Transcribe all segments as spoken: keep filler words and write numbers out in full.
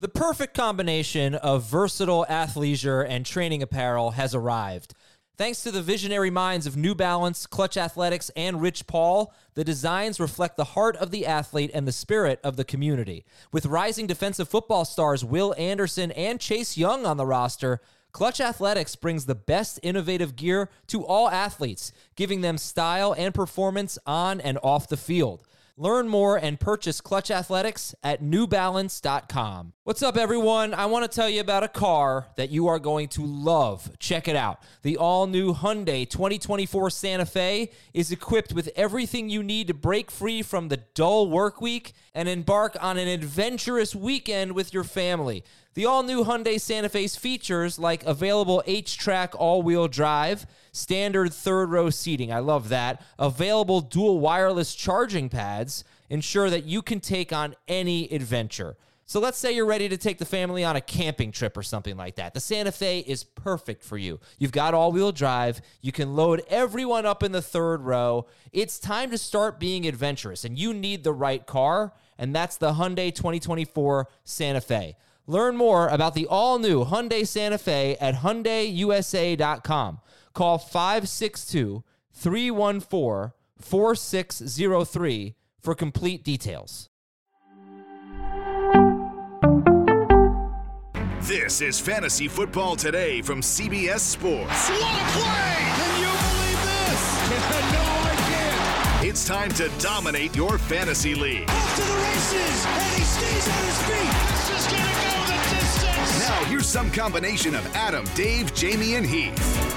The perfect combination of versatile athleisure and training apparel has arrived. Thanks to the visionary minds of New Balance, Clutch Athletics, and Rich Paul, the designs reflect the heart of the athlete and the spirit of the community. With rising defensive football stars Will Anderson and Chase Young on the roster, Clutch Athletics brings the best innovative gear to all athletes, giving them style and performance on and off the field. Learn more and purchase Clutch Athletics at new balance dot com. What's up, everyone? I want to tell you about a car that you are going to love. Check it out. The all-new Hyundai twenty twenty-four Santa Fe is equipped with everything you need to break free from the dull work week and embark on an adventurous weekend with your family. The all-new Hyundai Santa Fe's features like available H-Track all-wheel drive, standard third-row seating, I love that, available dual wireless charging pads, ensure that you can take on any adventure. So let's say you're ready to take the family on a camping trip or something like that. The Santa Fe is perfect for you. You've got all-wheel drive. You can load everyone up in the third row. It's time to start being adventurous, and you need the right car, and that's the Hyundai twenty twenty-four Santa Fe. Learn more about the all-new Hyundai Santa Fe at Hyundai U S A dot com. Call five six two, three one four, four six zero three for complete details. This is Fantasy Football Today from C B S Sports. What a play! Can you believe this? No, I can't. It's time to dominate your fantasy league. Off to the races, and he stays on his feet. This is going to go the distance. Now, here's some combination of Adam, Dave, Jamie, and Heath.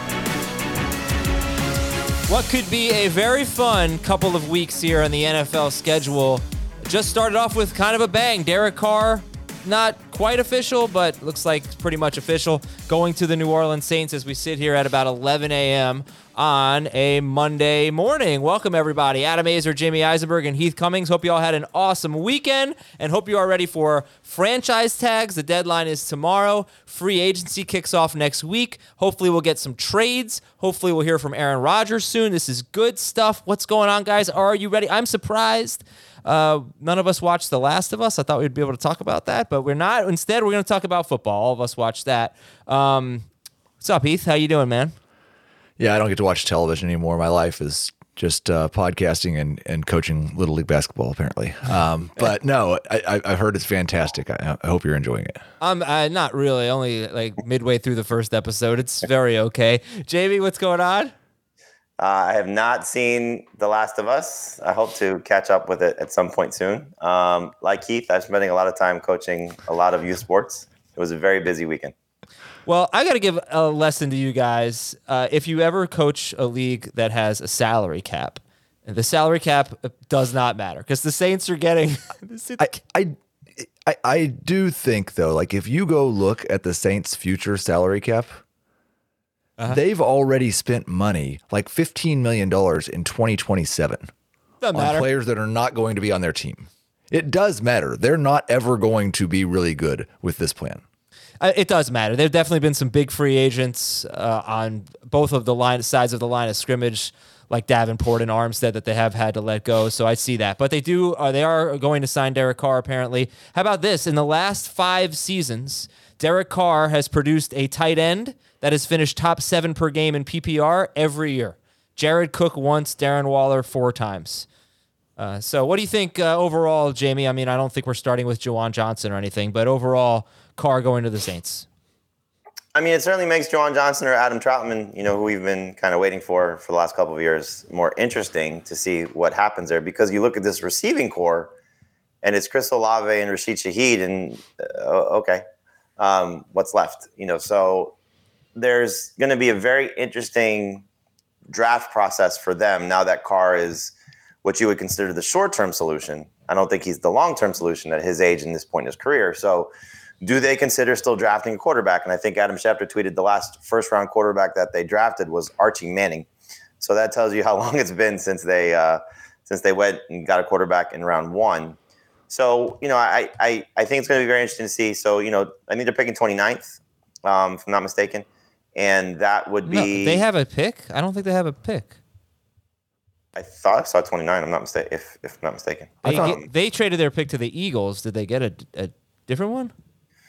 What could be a very fun couple of weeks here on the N F L schedule just started off with kind of a bang. Derek Carr, not quite official, but looks like it's pretty much official, going to the New Orleans Saints as we sit here at about eleven a.m. on a Monday morning. Welcome, everybody. Adam Azer, Jamie Eisenberg, and Heath Cummings. Hope you all had an awesome weekend, and hope you are ready for franchise tags. The deadline is tomorrow. Free agency kicks off next week. Hopefully we'll get some trades. Hopefully we'll hear from Aaron Rodgers soon. This is good stuff. What's going on, guys? Are you ready? I'm surprised. Uh, none of us watched The Last of Us. I thought we'd be able to talk about that, but we're not. Instead, we're going to talk about football. All of us watched that. Um, what's up, Heath? How you doing, man? Yeah, I don't get to watch television anymore. My life is just uh, podcasting and, and coaching Little League basketball, apparently. Um, but no, I, I've heard it's fantastic. I, I hope you're enjoying it. I'm uh, not really. Only like midway through the first episode. It's very okay. Jamie, what's going on? Uh, I have not seen The Last of Us. I hope to catch up with it at some point soon. Um, like Keith, I'm spending a lot of time coaching a lot of youth sports. It was a very busy weekend. Well, I got to give a lesson to you guys. Uh, if you ever coach a league that has a salary cap, the salary cap does not matter because the Saints are getting. I, I, I, I do think, though, like if you go look at the Saints' future salary cap, Uh-huh. they've already spent money, like fifteen million dollars in twenty twenty-seven Doesn't on matter. players that are not going to be on their team. It does matter. They're not ever going to be really good with this plan. Uh, it does matter. There have definitely been some big free agents uh, on both of the line sides of the line of scrimmage, like Davenport and Armstead, that they have had to let go. So I see that. But they do. Uh, they are going to sign Derek Carr, apparently. How about this? In the last five seasons, Derek Carr has produced a tight end that has finished top seven per game in P P R every year. Jared Cook once, Darren Waller four times. Uh, so what do you think uh, overall, Jamie? I mean, I don't think we're starting with Juwan Johnson or anything, but overall, Carr going to the Saints. I mean, it certainly makes Juwan Johnson or Adam Troutman, you know, who we've been kind of waiting for for the last couple of years, more interesting to see what happens there. Because you look at this receiving core, and it's Chris Olave and Rashid Shaheed, and uh, okay, um, what's left? You know, so there's going to be a very interesting draft process for them now that Carr is what you would consider the short-term solution. I don't think he's the long-term solution at his age and this point in his career. So do they consider still drafting a quarterback? And I think Adam Schefter tweeted the last first-round quarterback that they drafted was Archie Manning. So that tells you how long it's been since they uh, since they went and got a quarterback in round one. So, you know, I I, I think it's going to be very interesting to see. So, you know, I think they're picking twenty-ninth, um, if I'm not mistaken. And that would be... No, they have a pick? I don't think they have a pick. I thought I saw twenty-nine. I'm not mistaken. If if I'm not mistaken, They, um, they traded their pick to the Eagles. Did they get a, a different one?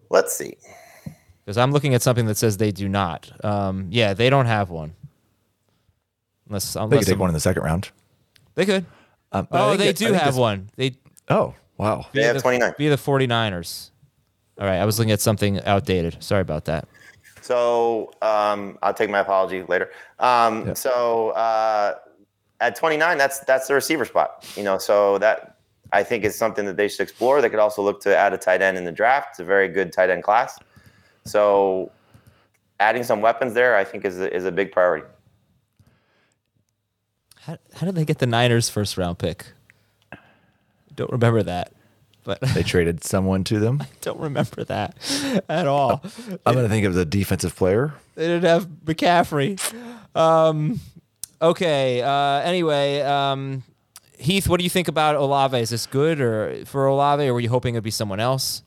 Let's see. Because I'm looking at something that says they do not. Um, yeah, they don't have one. Unless, unless They could take I'm- one in the second round. They could. Um, but I Oh, think they that- I do think have this- one. They Oh, wow. They have the, twenty-nine. Via the 49ers. All right, I was looking at something outdated. Sorry about that. So um, I'll take my apology later. Um, Yeah. So uh, at twenty-nine, that's that's the receiver spot. You know, so that I think is something that they should explore. They could also look to add a tight end in the draft. It's a very good tight end class. So adding some weapons there, I think, is a, is a big priority. How, how did they get the Niners first round pick? Don't remember that, but They traded someone to them. don't remember that at all. I'm going to think it was a defensive player. They didn't have McCaffrey. Um, okay. Uh, anyway, um, Heath, what do you think about Olave? Is this good or for Olave, or were you hoping it'd be someone else?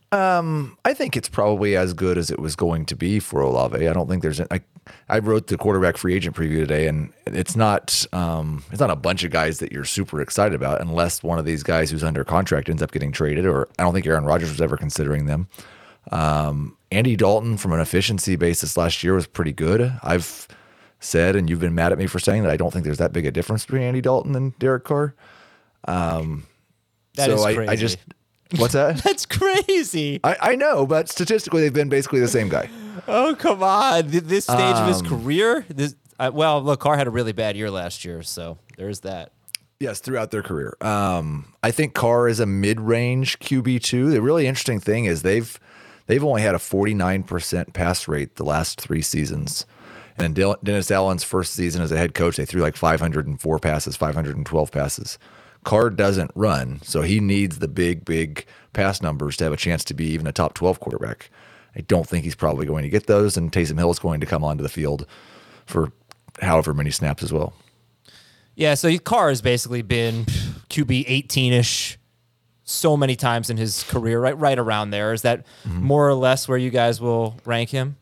I think it's probably as good as it was going to be for Olave. I don't think there's. I I wrote the quarterback free agent preview today, and it's not um, it's not a bunch of guys that you're super excited about, unless one of these guys who's under contract ends up getting traded. Or I don't think Aaron Rodgers was ever considering them. Um, Andy Dalton, from an efficiency basis last year, was pretty good. I've said, and you've been mad at me for saying that I don't think there's that big a difference between Andy Dalton and Derek Carr. Um, That so is I, crazy. I just what's that? That's crazy. I, I know, but statistically, they've been basically the same guy. Oh, come on. Th- This stage of his Um, career? This, uh, well, look, Carr had a really bad year last year, so there's that. Yes, throughout their career. Um, I think Carr is a mid-range Q B two. The really interesting thing is they've they've only had a forty-nine percent pass rate the last three seasons. And in Del- Dennis Allen's first season as a head coach, they threw like five hundred four passes, five hundred twelve passes. Carr doesn't run, so he needs the big, big pass numbers to have a chance to be even a top twelve quarterback. I don't think he's probably going to get those, and Taysom Hill is going to come onto the field for however many snaps as well. Yeah, so Carr has basically been Q B eighteen-ish so many times in his career, right right around there. Is that Mm-hmm. more or less where you guys will rank him?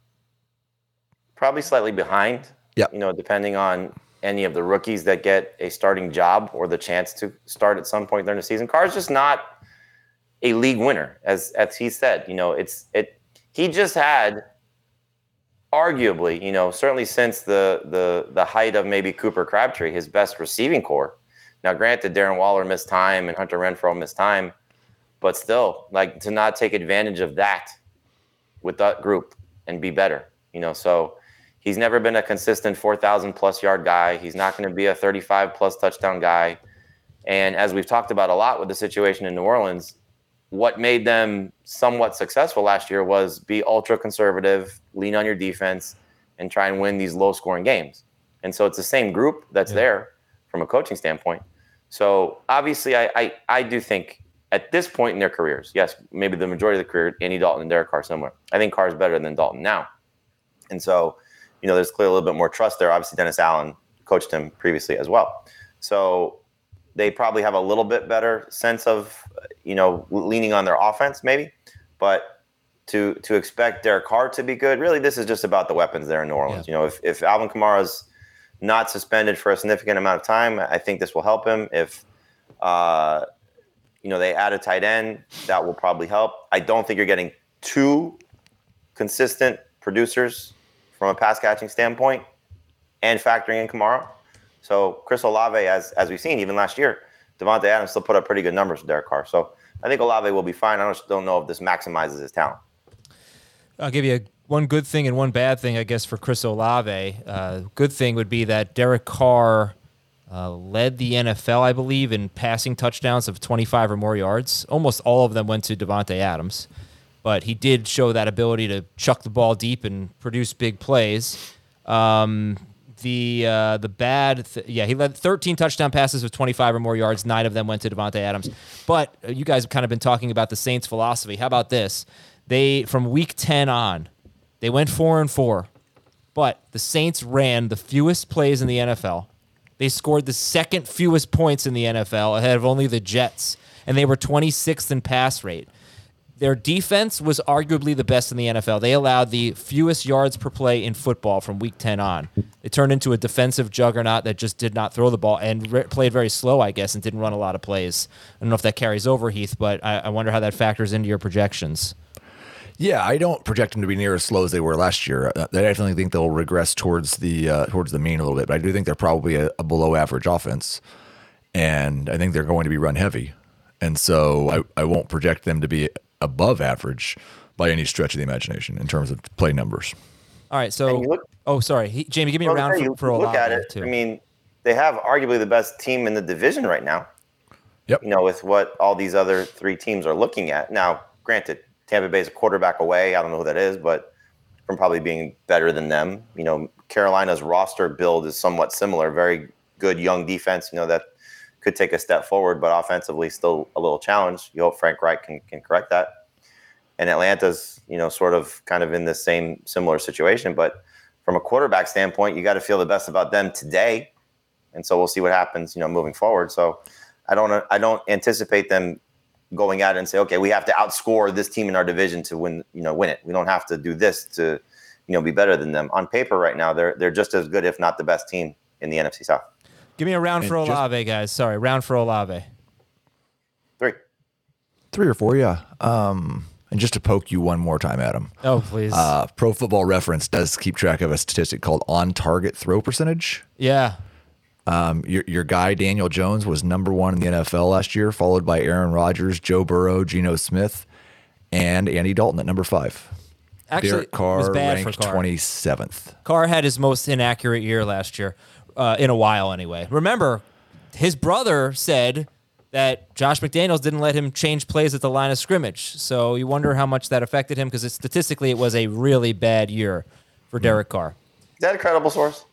Probably slightly behind. Yep. You know, depending on any of the rookies that get a starting job or the chance to start at some point during the season. Carr's just not a league winner, as as he said. You know, it's it. He just had, arguably, you know, certainly since the the the height of maybe Cooper Crabtree, his best receiving core. Now, granted, Darren Waller missed time and Hunter Renfrow missed time, but still, like, to not take advantage of that with that group and be better, you know. So he's never been a consistent four thousand plus yard guy. He's not going to be a thirty-five plus touchdown guy. And as we've talked about a lot with the situation in New Orleans, what made them somewhat successful last year was be ultra conservative, lean on your defense, and try and win these low scoring games. And so it's the same group that's yeah. there from a coaching standpoint. So obviously I, I I do think at this point in their careers, yes, maybe the majority of the career, Andy Dalton and Derek Carr similar. I think Carr is better than Dalton now. And so, you know, there's clearly a little bit more trust there. Obviously, Dennis Allen coached him previously as well. So they probably have a little bit better sense of, you know, leaning on their offense maybe. But to to expect Derek Carr to be good, really, this is just about the weapons there in New Orleans. Yeah. You know, if, if Alvin Kamara's not suspended for a significant amount of time, I think this will help him. If, uh, you know, they add a tight end, that will probably help. I don't think you're getting two consistent producers from a pass catching standpoint and factoring in Kamara. So Chris Olave, as as we've seen, even last year, Devontae Adams still put up pretty good numbers with Derek Carr. So I think Olave will be fine. I just don't know if this maximizes his talent. I'll give you a, one good thing and one bad thing, I guess, for Chris Olave. Uh, good thing would be that Derek Carr uh, led the N F L, I believe, in passing touchdowns of twenty-five or more yards. Almost all of them went to Devontae Adams. But he did show that ability to chuck the ball deep and produce big plays. Um, the uh, the bad, th- yeah, he led thirteen touchdown passes with twenty-five or more yards. Nine of them went to Devontae Adams. But uh, you guys have kind of been talking about the Saints' philosophy. How about this? They, from week ten on, they went four and four. But the Saints ran the fewest plays in the N F L. They scored the second fewest points in the N F L, ahead of only the Jets. And they were twenty-sixth in pass rate. Their defense was arguably the best in the N F L. They allowed the fewest yards per play in football from week ten on. It turned into a defensive juggernaut that just did not throw the ball and re- played very slow, I guess, and didn't run a lot of plays. I don't know if that carries over, Heath, but I, I wonder how that factors into your projections. Yeah, I don't project them to be near as slow as they were last year. I definitely think they'll regress towards the uh, towards the mean a little bit, but I do think they're probably a, a below average offense, and I think they're going to be run heavy, and so I, I won't project them to be above average by any stretch of the imagination in terms of play numbers. All right, so look, oh, sorry, he, Jamie, give me well, a round you for, for look Olave at it. too. I mean, they have arguably the best team in the division right now. Yep. You know, with what all these other three teams are looking at now. Granted, Tampa Bay's a quarterback away. I don't know who that is, but from probably being better than them. You know, Carolina's roster build is somewhat similar. Very good young defense, you know, that could take a step forward, but offensively still a little challenge. You hope Frank Reich can, can correct that. And Atlanta's, you know, sort of kind of in the same similar situation. But from a quarterback standpoint, you got to feel the best about them today. And so we'll see what happens, you know, moving forward. So I don't I don't anticipate them going out and say, okay, we have to outscore this team in our division to win, you know, win it. We don't have to do this to, you know, be better than them. On paper right now, they're they're just as good, if not the best team in the N F C South. Give me a round for And just- Olave, guys. Sorry, round for Olave. Three. Three or four, yeah. Um, and just to poke you one more time, Adam. Oh, please. Uh, Pro Football Reference does keep track of a statistic called on-target throw percentage. yeah. Um, your your guy Daniel Jones was number one in the N F L last year, followed by Aaron Rodgers, Joe Burrow, Geno Smith, and Andy Dalton at number five. Actually, Derek Carr it was bad ranked for Carr. twenty-seventh. Carr had his most inaccurate year last year, uh, in a while anyway. Remember, his brother said that Josh McDaniels didn't let him change plays at the line of scrimmage. So you wonder how much that affected him, because statistically it was a really bad year for Derek Carr. Is that a credible source?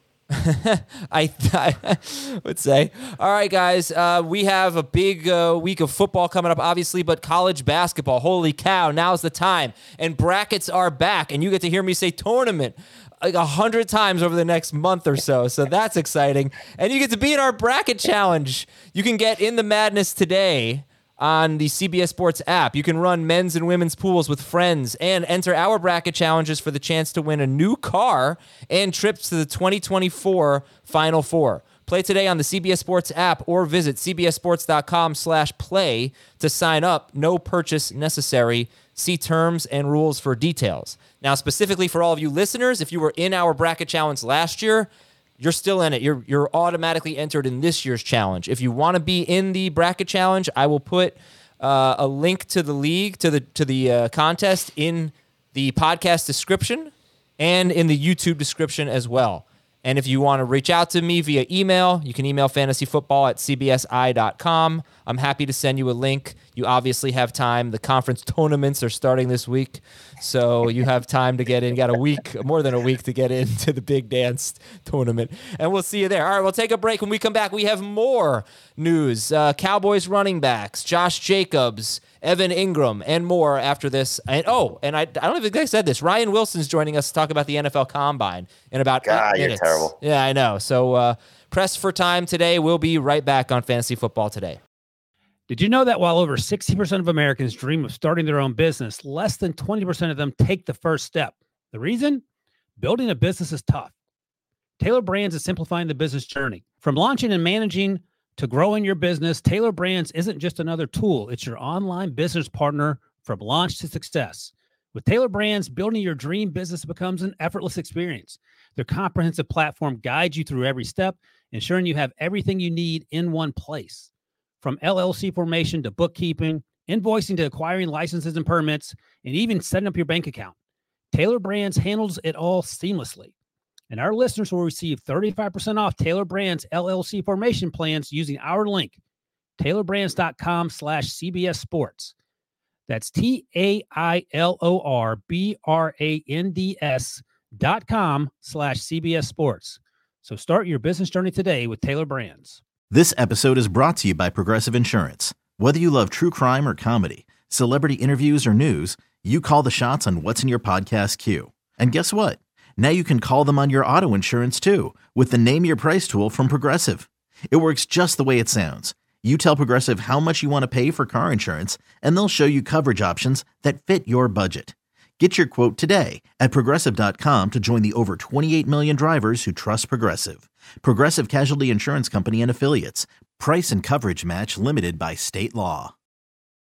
I, I would say. All right, guys, uh, we have a big uh, week of football coming up, obviously, but college basketball, holy cow, now's the time. And brackets are back, and you get to hear me say tournament like a hundred times over the next month or so. So that's exciting. And you get to be in our bracket challenge. You can get in the madness today on the C B S Sports app. You can run men's and women's pools with friends and enter our bracket challenges for the chance to win a new car and trips to the twenty twenty-four Final Four. Play today on the C B S Sports app or visit cbssports.com slash play to sign up. No purchase necessary. See terms and rules for details. Now, specifically for all of you listeners, if you were in our bracket challenge last year, you're still in it. You're you're automatically entered in this year's challenge. If you want to be in the bracket challenge, I will put uh, a link to the league, to the to the uh, contest in the podcast description and in the YouTube description as well. And if you want to reach out to me via email, you can email fantasyfootball at c b s i dot com. I'm happy to send you a link. You obviously have time. The conference tournaments are starting this week, so you have time to get in. You got a week, more than a week to get into the big dance tournament. And we'll see you there. All right, we'll take a break. When we come back, we have more news. Uh, Cowboys running backs, Josh Jacobs, Evan Ingram, and more after this. And oh, and I, I don't even think I said this. Ryan Wilson's joining us to talk about the N F L Combine in about God, eight you're minutes. terrible. Yeah, I know. So uh, press for time today. We'll be right back on Fantasy Football Today. Did you know that while over sixty percent of Americans dream of starting their own business, less than twenty percent of them take the first step? The reason? Building a business is tough. Taylor Brands is simplifying the business journey. From launching and managing to growing your business, Taylor Brands isn't just another tool. It's your online business partner from launch to success. With Taylor Brands, building your dream business becomes an effortless experience. Their comprehensive platform guides you through every step, ensuring you have everything you need in one place. From L L C formation to bookkeeping, invoicing to acquiring licenses and permits, and even setting up your bank account, Taylor Brands handles it all seamlessly. And our listeners will receive thirty-five percent off Taylor Brands L L C formation plans using our link, taylorbrands.com slash CBS Sports. That's T A I L O R B R A N D S dot com slash CBS Sports. So start your business journey today with Taylor Brands. This episode is brought to you by Progressive Insurance. Whether you love true crime or comedy, celebrity interviews or news, you call the shots on what's in your podcast queue. And guess what? Now you can call them on your auto insurance too with the Name Your Price tool from Progressive. It works just the way it sounds. You tell Progressive how much you want to pay for car insurance, and they'll show you coverage options that fit your budget. Get your quote today at progressive dot com to join the over twenty-eight million drivers who trust Progressive. Progressive Casualty Insurance Company and Affiliates. Price and coverage match limited by state law.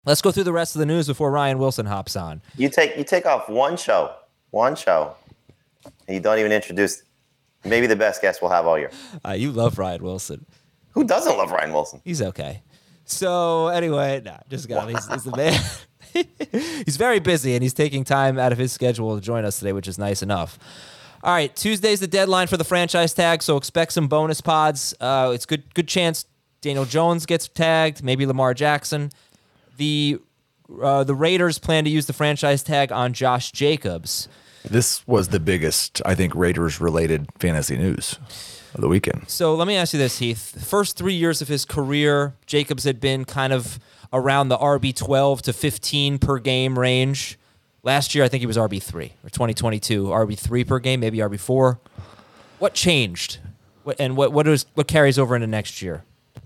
Let's go through the rest of the news before Ryan Wilson hops on. You take you take off one show, one show, and you don't even introduce maybe the best guest we'll have all year. Uh, you love Ryan Wilson. Who doesn't love Ryan Wilson? He's okay. So anyway, nah, just got he's, he's the man. He's very busy, and he's taking time out of his schedule to join us today, which is nice enough. All right, Tuesday's the deadline for the franchise tag, so expect some bonus pods. Uh, it's good good chance Daniel Jones gets tagged, maybe Lamar Jackson. The uh, the Raiders plan to use the franchise tag on Josh Jacobs. This was the biggest, I think, Raiders-related fantasy news of the weekend. So let me ask you this, Heath. The first three years of his career, Jacobs had been kind of around the R B twelve to fifteen per game range. Last year, I think he was R B three, or twenty twenty-two, R B three per game, maybe R B four. What changed? What, and what what, is, what carries over into next year?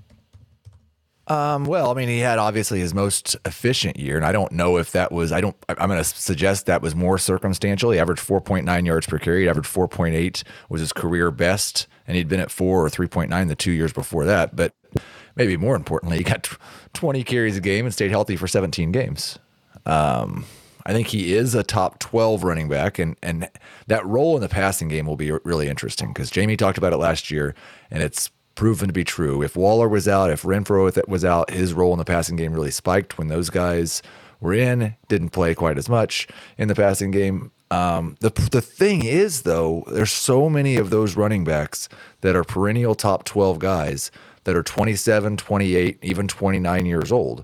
Um, well, I mean, he had obviously his most efficient year, and I don't know if that was, I don't, I'm going to suggest that was more circumstantial. He averaged four point nine yards per carry. He averaged four point eight, was his career best, and he'd been at four or three point nine the two years before that. But maybe more importantly, he got twenty carries a game and stayed healthy for seventeen games. Um, I think he is a top twelve running back, and, and that role in the passing game will be really interesting because Jamie talked about it last year, and it's proven to be true. If Waller was out, if Renfro was out, his role in the passing game really spiked when those guys were in, didn't play quite as much in the passing game. Um, the the thing is, though, there's so many of those running backs that are perennial top twelve guys that are twenty-seven, twenty-eight, even twenty-nine years old.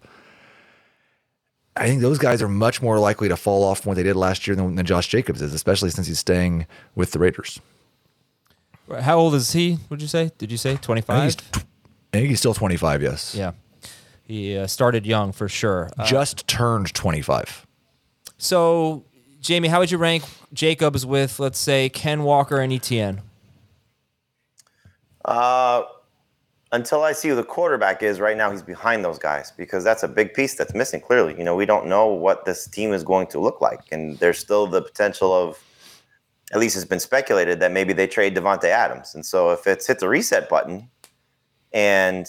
I think those guys are much more likely to fall off from what they did last year than, than Josh Jacobs is, especially since he's staying with the Raiders. How old is he, would you say? Did you say twenty-five? I think he's, I think he's still twenty-five, yes. Yeah. He uh, started young for sure. Uh, Just turned twenty-five. So, Jamie, how would you rank Jacobs with, let's say, Ken Walker and Etienne? Uh, until I see who the quarterback is, right now he's behind those guys because that's a big piece that's missing clearly. You know, we don't know what this team is going to look like, and there's still the potential of, at least it's been speculated, that maybe they trade Devontae Adams. And so if it's hit the reset button and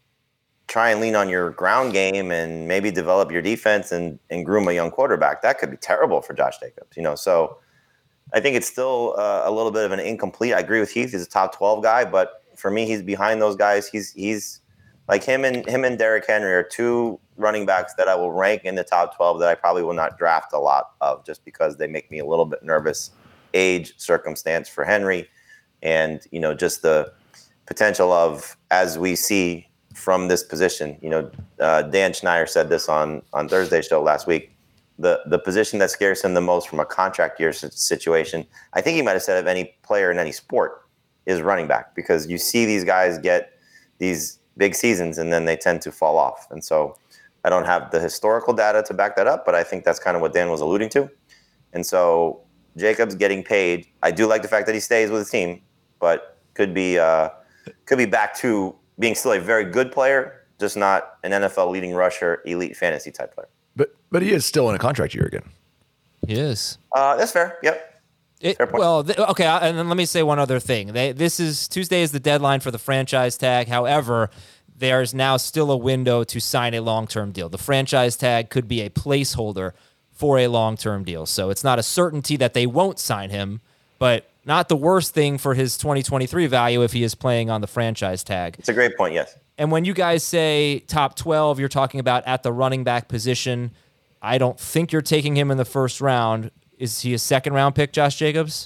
try and lean on your ground game and maybe develop your defense and, and groom a young quarterback, that could be terrible for Josh Jacobs. You know, so I think it's still uh, a little bit of an incomplete. I agree with Heath. He's a top twelve guy, but for me, he's behind those guys. He's he's like him and him and Derrick Henry are two running backs that I will rank in the top twelve that I probably will not draft a lot of just because they make me a little bit nervous. Age, circumstance for Henry, and you know just the potential of, as we see from this position, you know uh, Dan Schneider said this on on Thursday's show last week, the the position that scares him the most from a contract year situation, I think he might have said of any player in any sport, is running back, because you see these guys get these big seasons and then they tend to fall off. And so I don't have the historical data to back that up, but I think that's kind of what Dan was alluding to. And so Jacobs getting paid. I do like the fact that he stays with his team, but could be uh, could be back to being still a very good player, just not an N F L leading rusher, elite fantasy type player. But but he is still in a contract year again. He is. Uh, that's fair. Yep. It, Fair point. well, th- okay, and then let me say one other thing. They, this is Tuesday is the deadline for the franchise tag. However, there's now still a window to sign a long-term deal. The franchise tag could be a placeholder for a long-term deal. So it's not a certainty that they won't sign him, but not the worst thing for his twenty twenty-three value if he is playing on the franchise tag. It's a great point, yes. And when you guys say top twelve, you're talking about at the running back position. I don't think you're taking him in the first round. Is he a second-round pick, Josh Jacobs?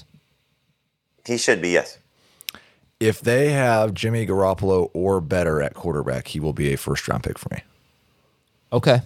He should be, yes. If they have Jimmy Garoppolo or better at quarterback, he will be a first-round pick for me. Okay.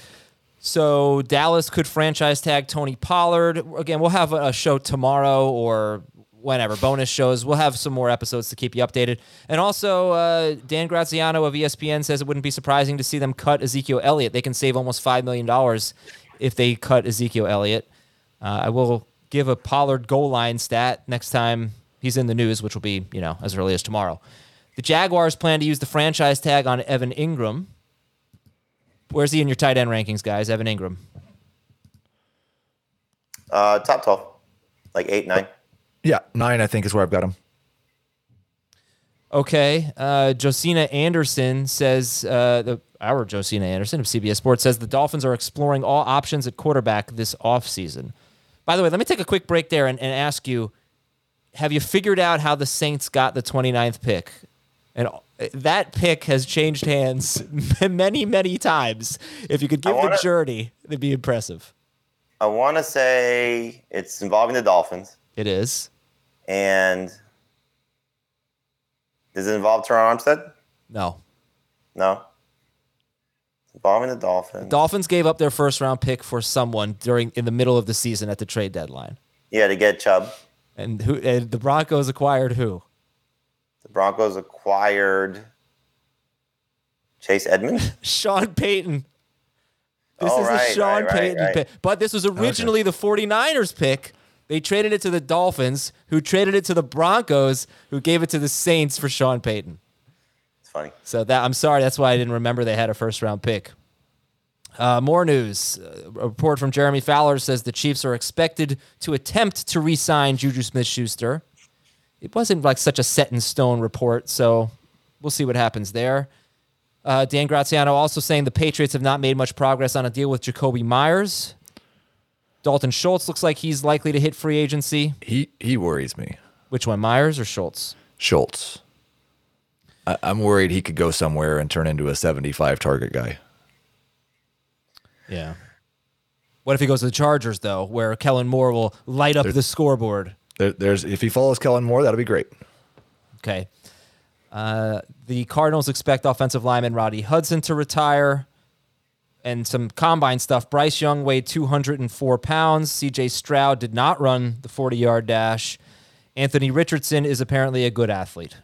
So Dallas could franchise tag Tony Pollard. Again, we'll have a show tomorrow or whenever, bonus shows. We'll have some more episodes to keep you updated. And also, uh, Dan Graziano of E S P N says it wouldn't be surprising to see them cut Ezekiel Elliott. They can save almost five million dollars if they cut Ezekiel Elliott. Uh, I will give a Pollard goal line stat next time he's in the news, which will be, you know, as early as tomorrow. The Jaguars plan to use the franchise tag on Evan Ingram. Where's he in your tight end rankings, guys? Evan Ingram. Uh, top twelve, like eight, nine. Yeah, nine, I think, is where I've got him. Okay. Uh, Josina Anderson says, uh, the our Josina Anderson of C B S Sports, says the Dolphins are exploring all options at quarterback this offseason. By the way, let me take a quick break there and, and ask you, have you figured out how the Saints got the twenty-ninth pick? And that pick has changed hands many, many times. If you could give wanna, the journey, it'd be impressive. I want to say it's involving the Dolphins. It is. And does it involve Teron Armstead? No. No. It's involving the Dolphins. The Dolphins gave up their first round pick for someone during in the middle of the season at the trade deadline. Yeah, to get Chubb. And who? And the Broncos acquired who? The Broncos acquired Chase Edmonds. Sean Payton. This oh, is right, the Sean right, right, Payton right. pick. But this was originally okay. the 49ers pick. They traded it to the Dolphins, who traded it to the Broncos, who gave it to the Saints for Sean Payton. It's funny. So that I'm sorry, that's why I didn't remember they had a first round pick. Uh, more news. A report from Jeremy Fowler says the Chiefs are expected to attempt to re-sign Juju Smith-Schuster. It wasn't like such a set-in-stone report, so we'll see what happens there. Uh, Dan Graziano also saying the Patriots have not made much progress on a deal with Jacoby Myers. Dalton Schultz looks like he's likely to hit free agency. He he worries me. Which one, Myers or Schultz? Schultz. I, I'm worried he could go somewhere and turn into a seventy-five target guy. Yeah. What if he goes to the Chargers, though, where Kellen Moore will light up there's, the scoreboard? There, there's if he follows Kellen Moore, that'll be great. Okay. Uh, the Cardinals expect offensive lineman Roddy Hudson to retire. And some combine stuff. Bryce Young weighed two hundred four pounds. C J Stroud did not run the forty-yard dash. Anthony Richardson is apparently a good athlete.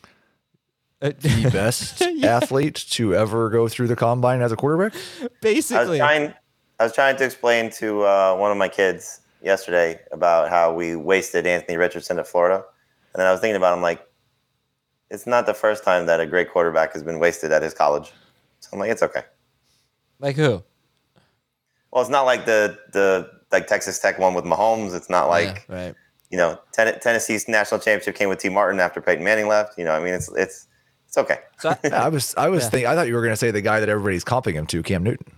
The best yeah. athlete to ever go through the combine as a quarterback? Basically. I was trying, I was trying to explain to uh, one of my kids yesterday about how we wasted Anthony Richardson at Florida. And then I was thinking about it, I'm like, it's not the first time that a great quarterback has been wasted at his college. So I'm like, it's okay. Like who? Well, it's not like the the like Texas Tech one with Mahomes. It's not like yeah, right. you know ten- Tennessee's national championship came with T. Martin after Peyton Manning left. You know, I mean, it's it's it's okay. So I, I was I was yeah. thinking I thought you were going to say the guy that everybody's comping him to, Cam Newton.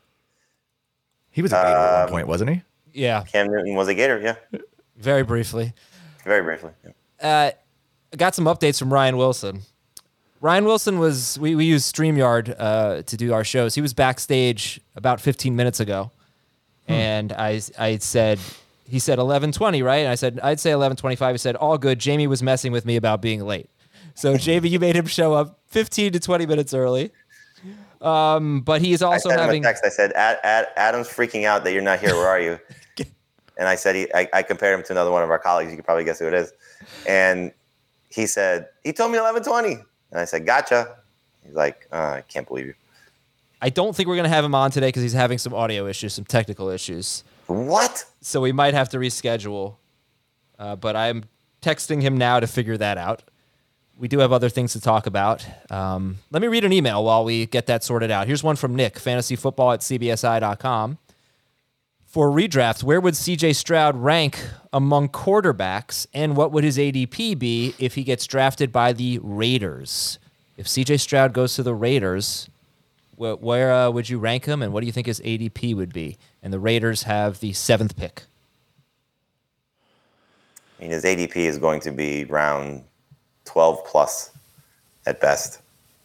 He was a Gator um, at one point, wasn't he? Yeah, Cam Newton was a Gator. Yeah, very briefly. Very briefly. Yeah. Uh, I got some updates from Ryan Wilson. Ryan Wilson was, we, we use StreamYard uh, to do our shows. He was backstage about fifteen minutes ago. Hmm. And I I said, he said eleven twenty, right? And I said, I'd say eleven twenty-five. He said, all good. Jamie was messing with me about being late. So, Jamie, you made him show up fifteen to twenty minutes early. Um, but he is also I sent having. him a text. I said, Ad, Ad, Adam's freaking out that you're not here. Where are you? And I said, he, I, I compared him to another one of our colleagues. You could probably guess who it is. And he said, he told me eleven twenty. And I said, gotcha. He's like, oh, I can't believe you. I don't think we're going to have him on today because he's having some audio issues, some technical issues. What? So we might have to reschedule. Uh, but I'm texting him now to figure that out. We do have other things to talk about. Um, let me read an email while we get that sorted out. Here's one from Nick, fantasyfootball at c b s i dot com. For redraft, where would C J Stroud rank among quarterbacks, and what would his A D P be if he gets drafted by the Raiders? If C J Stroud goes to the Raiders, wh- where uh, would you rank him, and what do you think his A D P would be? And the Raiders have the seventh pick. I mean, his A D P is going to be round twelve plus at best.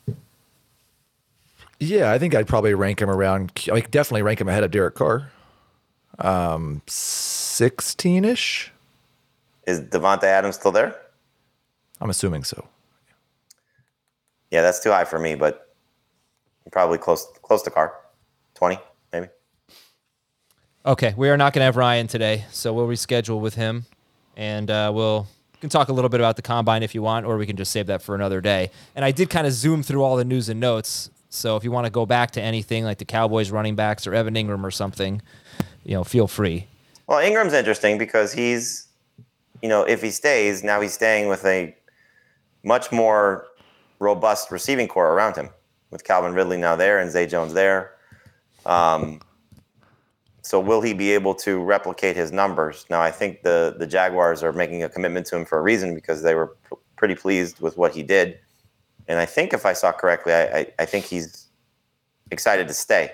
Yeah, I think I'd probably rank him around, like definitely rank him ahead of Derek Carr. Um, sixteen-ish. Is Devontae Adams still there? I'm assuming so. Yeah, that's too high for me, but probably close close to Carr. twenty, maybe. Okay, we are not going to have Ryan today, so we'll reschedule with him, and uh, we'll we can talk a little bit about the combine if you want, or we can just save that for another day. And I did kind of zoom through all the news and notes, so if you want to go back to anything like the Cowboys running backs or Evan Ingram or something, you know, feel free. Well, Ingram's interesting because he's, you know, if he stays, now he's staying with a much more robust receiving core around him, with Calvin Ridley now there and Zay Jones there. Um, so will he be able to replicate his numbers? Now, I think the, the Jaguars are making a commitment to him for a reason because they were p- pretty pleased with what he did. And I think if I saw correctly, I, I, I think he's excited to stay.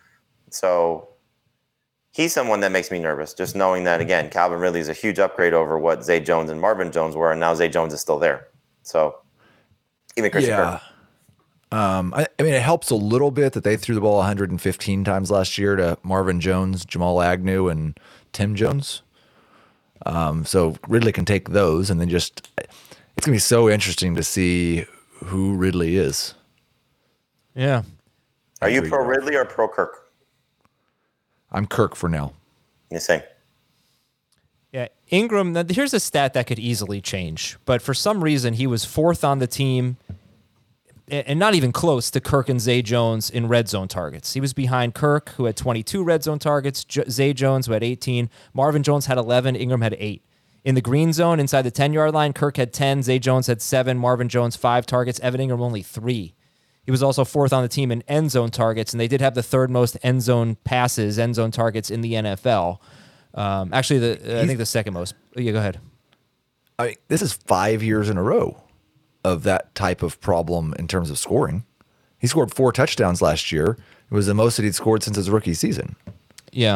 So he's someone that makes me nervous, just knowing that, again, Calvin Ridley is a huge upgrade over what Zay Jones and Marvin Jones were, and now Zay Jones is still there. So even Christian yeah. Kirk. Um, I, I mean, it helps a little bit that they threw the ball one hundred fifteen times last year to Marvin Jones, Jamal Agnew, and Tim Jones. Um, so Ridley can take those, and then just it's gonna be so interesting to see who Ridley is. Yeah. Are you pro Ridley or pro Kirk? I'm Kirk for now. You say. Yeah, Ingram, now here's a stat that could easily change, but for some reason he was fourth on the team and not even close to Kirk and Zay Jones in red zone targets. He was behind Kirk, who had twenty-two red zone targets, J- Zay Jones, who had eighteen, Marvin Jones had eleven, Ingram had eight. In the green zone, inside the ten-yard line, Kirk had ten, Zay Jones had seven, Marvin Jones five targets, Evan Ingram only three. He was also fourth on the team in end zone targets, and they did have the third most end zone passes, end zone targets in the N F L. Um, actually, the uh, I think the second most. Yeah, go ahead. I mean, this is five years in a row of that type of problem in terms of scoring. He scored four touchdowns last year. It was the most that he'd scored since his rookie season. Yeah.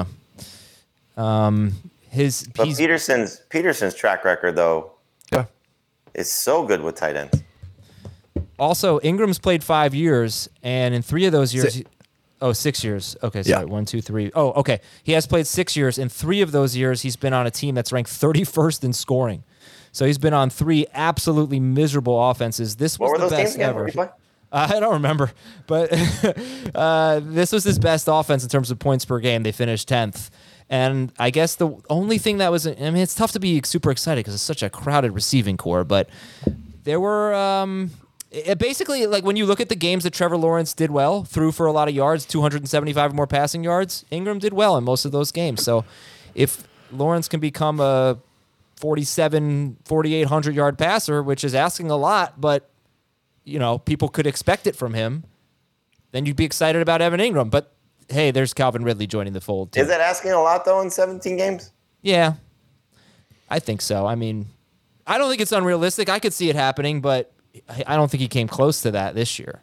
Um, his But he's, Peterson's Peterson's track record, though, Yeah. is so good with tight ends. also Ingram's played five years, and in three of those years, Si- he- oh, six years. Okay, sorry, Yeah. one, two, three. Oh, okay. He has played six years. In three of those years, he's been on a team that's ranked thirty-first in scoring. So he's been on three absolutely miserable offenses. This was What were the those teams best again? ever. What did you play? Uh, I don't remember, but uh, this was his best offense in terms of points per game. They finished tenth. And I guess the only thing that was, I mean, it's tough to be super excited because it's such a crowded receiving core, but there were, um, it basically, like when you look at the games that Trevor Lawrence did well, threw for a lot of yards, two hundred seventy-five or more passing yards, Ingram did well in most of those games. So if Lawrence can become a forty-seven, forty-eight hundred yard passer, which is asking a lot, but you know, people could expect it from him, then you'd be excited about Evan Ingram. But hey, there's Calvin Ridley joining the fold too. Is that asking a lot, though, in seventeen games? Yeah, I think so. I mean, I don't think it's unrealistic. I could see it happening, but I I don't think he came close to that this year.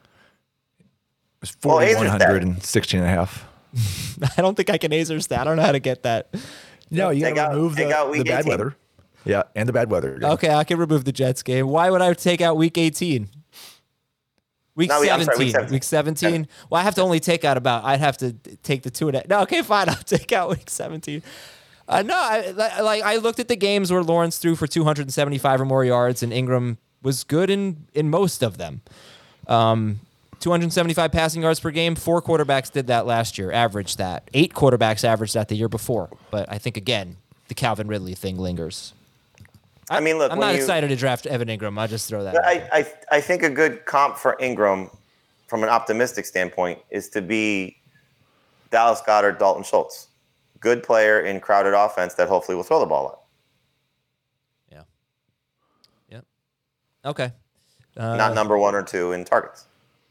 It was Well, Azer's forty-one hundred and sixteen and a half. I don't think I can Azer stat. I don't know how to get that. No, you Take got to out- remove the, take out the week bad eighteen. weather. Yeah, and the bad weather. Yeah. Okay, I can remove the Jets game. Why would I take out week eighteen? Week No, I'm sorry, seventeen. week seventeen. Week seventeen. Well, I have to only take out about. I'd have to take the two and a, no. Okay, fine. I'll take out week seventeen. Uh, no, I, li- like I looked at the games where Lawrence threw for two hundred seventy-five or more yards, and Ingram was good in in most of them. Um, two hundred seventy-five passing yards per game. Four quarterbacks did that last year. Averaged that. Eight quarterbacks averaged that the year before. But I think again, the Calvin Ridley thing lingers. I mean, look, I'm when not you- excited to draft Evan Ingram. I'll just throw that. out. I, I, I think a good comp for Ingram from an optimistic standpoint is to be Dallas Goedert, Dalton Schultz. Good player in crowded offense that hopefully will throw the ball up. Yeah. Yep. Okay. Uh, Not number one or two in targets.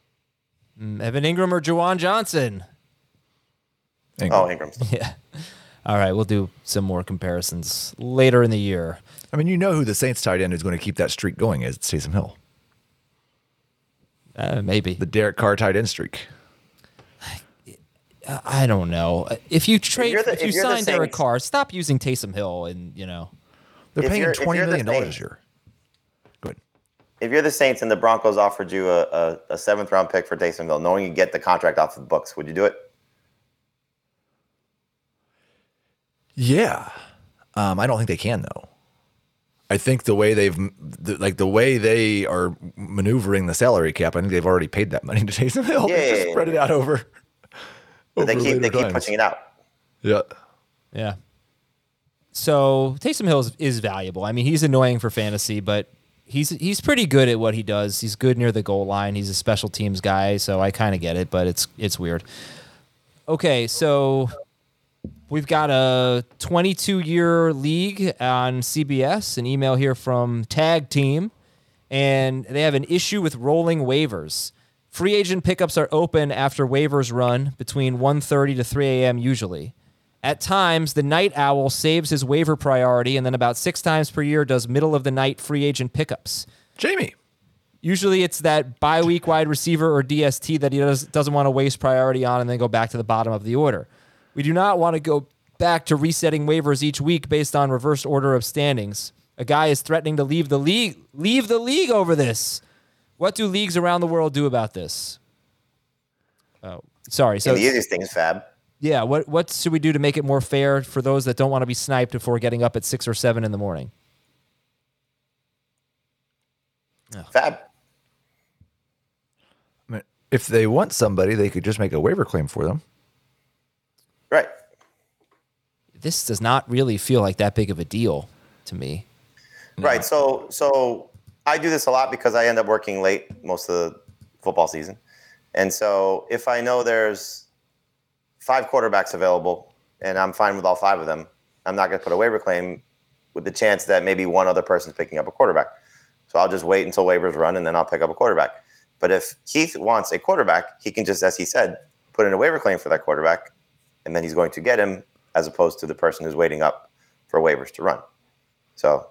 Evan Ingram or Juwan Johnson? Ingram. Oh, Ingram's. Yeah. All right. We'll do some more comparisons later in the year. I mean, you know who the Saints tight end is going to keep that streak going is it's Taysom Hill. Uh, maybe. The Derek Carr tight end streak. Uh, I don't know. If you trade, you're the- if you if you're the sign Derek Saints- Carr, stop using Taysom Hill, and you know. They're If paying him you're- if twenty you're the million dollars a Saints- year. Go ahead. If you're the Saints and the Broncos offered you a, a, a seventh round pick for Taysom Hill, knowing you get the contract off the books, would you do it? Yeah. Um, I don't think they can though. I think the way they've the, like the way they are maneuvering the salary cap, I think they've already paid that money to Taysom Hill. Yeah, They yeah, just yeah, spread it yeah. out over. But they over keep they later keep times. pushing it out. Yeah. Yeah. So Taysom Hill is, is valuable. I mean, he's annoying for fantasy, but he's he's pretty good at what he does. He's good near the goal line. He's a special teams guy, so I kind of get it, but it's it's weird. Okay, so we've got a twenty-two year league on C B S, an email here from Tag Team, and they have an issue with rolling waivers. Free agent pickups are open after waivers run between one thirty to three a.m. usually. At times, the night owl saves his waiver priority and then about six times per year does middle of the night free agent pickups. Jamie. Usually it's that bye-week wide receiver or D S T that he does, doesn't want to waste priority on and then go back to the bottom of the order. We do not want to go back to resetting waivers each week based on reverse order of standings. A guy is threatening to leave the league, leave the league over this. What do leagues around the world do about this? Oh, sorry. So and the easiest thing is Fab. Yeah, what what should we do to make it more fair for those that don't want to be sniped before getting up at six or seven in the morning? Oh. Fab. I mean, if they want somebody, they could just make a waiver claim for them. Right. This does not really feel like that big of a deal to me. No. Right. So so I do this a lot because I end up working late most of the football season. And so if I know there's five quarterbacks available and I'm fine with all five of them, I'm not going to put a waiver claim with the chance that maybe one other person's picking up a quarterback. So I'll just wait until waivers run and then I'll pick up a quarterback. But if Keith wants a quarterback, he can just, as he said, put in a waiver claim for that quarterback, and then he's going to get him as opposed to the person who's waiting up for waivers to run. So,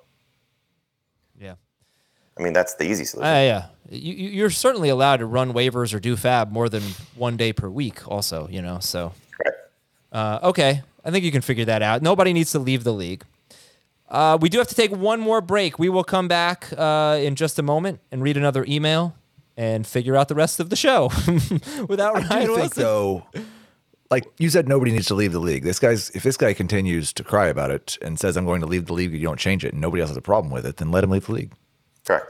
yeah. I mean, that's the easy solution. Uh, yeah. You, you're certainly allowed to run waivers or do fab more than one day per week also, you know, so. Uh, okay, I think you can figure that out. Nobody needs to leave the league. Uh, we do have to take one more break. We will come back uh, in just a moment and read another email and figure out the rest of the show without Ryan I do Wilson. think, though, like you said, nobody needs to leave the league. This guy's if this guy continues to cry about it and says, I'm going to leave the league, you don't change it, and nobody else has a problem with it, then let him leave the league. Correct.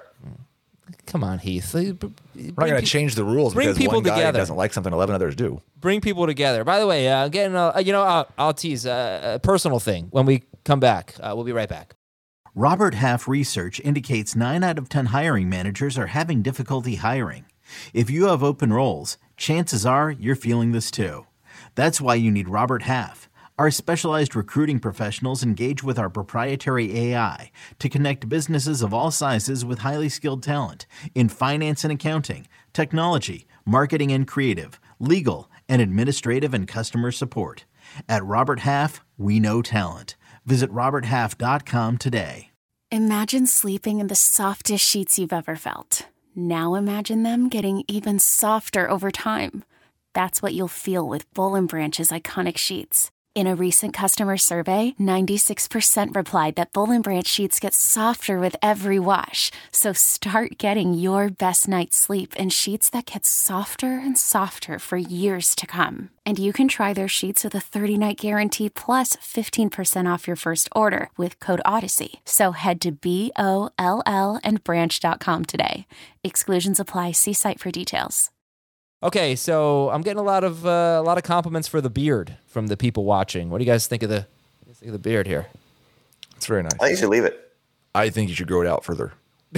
Come on, Heath. We're not going to change the rules bring because people one guy together. doesn't like something eleven others do. Bring people together. By the way, uh, getting a, you know, I'll, I'll tease a, a personal thing when we come back. Uh, we'll be right back. Robert Half research indicates nine out of ten hiring managers are having difficulty hiring. If you have open roles, chances are you're feeling this too. That's why you need Robert Half. Our specialized recruiting professionals engage with our proprietary A I to connect businesses of all sizes with highly skilled talent in finance and accounting, technology, marketing and creative, legal, and administrative and customer support. At Robert Half, we know talent. Visit robert half dot com today. Imagine sleeping in the softest sheets you've ever felt. Now imagine them getting even softer over time. That's what you'll feel with Boll and Branch's iconic sheets. In a recent customer survey, ninety-six percent replied that Boll and Branch sheets get softer with every wash. So start getting your best night's sleep in sheets that get softer and softer for years to come. And you can try their sheets with a thirty-night guarantee plus fifteen percent off your first order with code Odyssey. So head to B O L L and branch dot com today. Exclusions apply. See site for details. Okay, so I'm getting a lot of uh, a lot of compliments for the beard from the people watching. What do you guys think of the think of the beard here? It's very nice. I think you should leave it. I think you should grow it out further.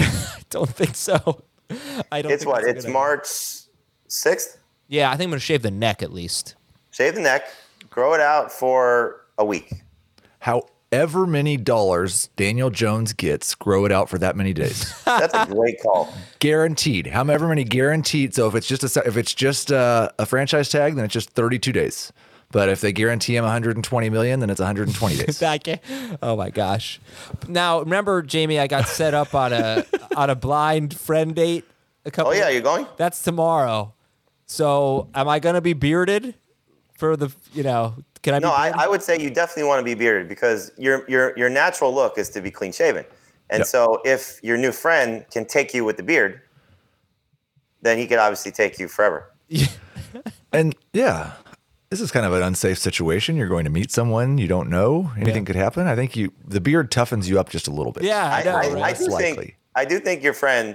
I don't think so. I don't. It's think what? that's a It's good March sixth. idea. Yeah, I think I'm gonna shave the neck at least. Shave the neck, grow it out for a week. However many dollars Daniel Jones gets, grow it out for that many days. That's a great call. Guaranteed. However many guaranteed. So if it's just a if it's just a, a franchise tag, then it's just thirty-two days. But if they guarantee him one hundred twenty million, then it's one hundred twenty days. That can't- oh my gosh! Now remember, Jamie, I got set up on a on a blind friend date a couple. Oh yeah, you're going? That's tomorrow. So am I gonna be bearded for the? You know, can I? No, be I, bearded? I would say you definitely want to be bearded because your your your natural look is to be clean shaven. And Yep. so if your new friend can take you with the beard, then he could obviously take you forever. And yeah, this is kind of an unsafe situation. You're going to meet someone you don't know. Anything Yeah. could happen. I think you the beard toughens you up just a little bit. Yeah, I I, know. I, right? I do Less think likely. I do think your friend,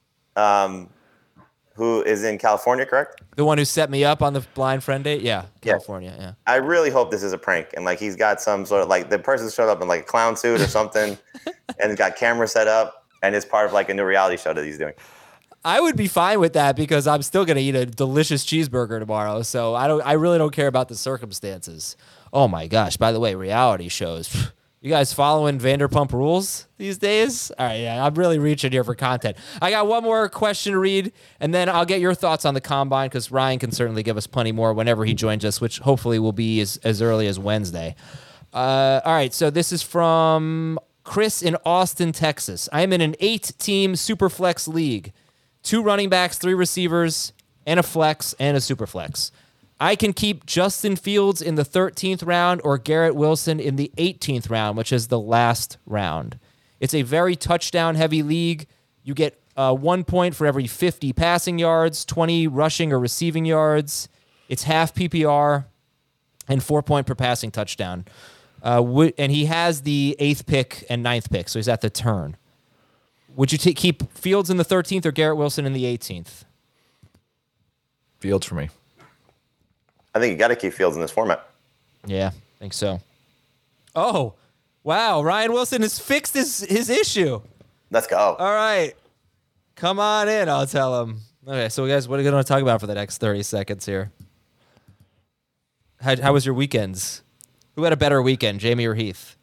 um, who is in California, correct? The one who set me up on the blind friend date? Yeah, Yeah. California, yeah. I really hope this is a prank and like he's got some sort of like the person showed up in like a clown suit or something and he's got camera set up and it's part of like a new reality show that he's doing. I would be fine with that because I'm still going to eat a delicious cheeseburger tomorrow. So I don't. I really don't care about the circumstances. Oh my gosh! By the way, reality shows. You guys following Vanderpump Rules these days? All right, yeah, I'm really reaching here for content. I got one more question to read, and then I'll get your thoughts on the combine because Ryan can certainly give us plenty more whenever he joins us, which hopefully will be as, as early as Wednesday. Uh, all right, so this is from Chris in Austin, Texas. I am in an eight-team Superflex league. two running backs, three receivers, and a flex and a super flex. I can keep Justin Fields in the thirteenth round or Garrett Wilson in the eighteenth round, which is the last round. It's a very touchdown-heavy league. You get uh, one point for every fifty passing yards, twenty rushing or receiving yards. It's half P P R and four point per passing touchdown. Uh, w- and he has the eighth pick and ninth pick, so he's at the turn. Would you t- keep Fields in the thirteenth or Garrett Wilson in the eighteenth? Fields for me. I think you got to keep Fields in this format. Yeah, I think so. Oh, wow. Ryan Wilson has fixed his, his issue. Let's go. All right. Come on in, I'll tell him. Okay, so guys, what are you going to talk about for the next thirty seconds here? How, how was your weekends? Who had a better weekend, Jamie or Heath?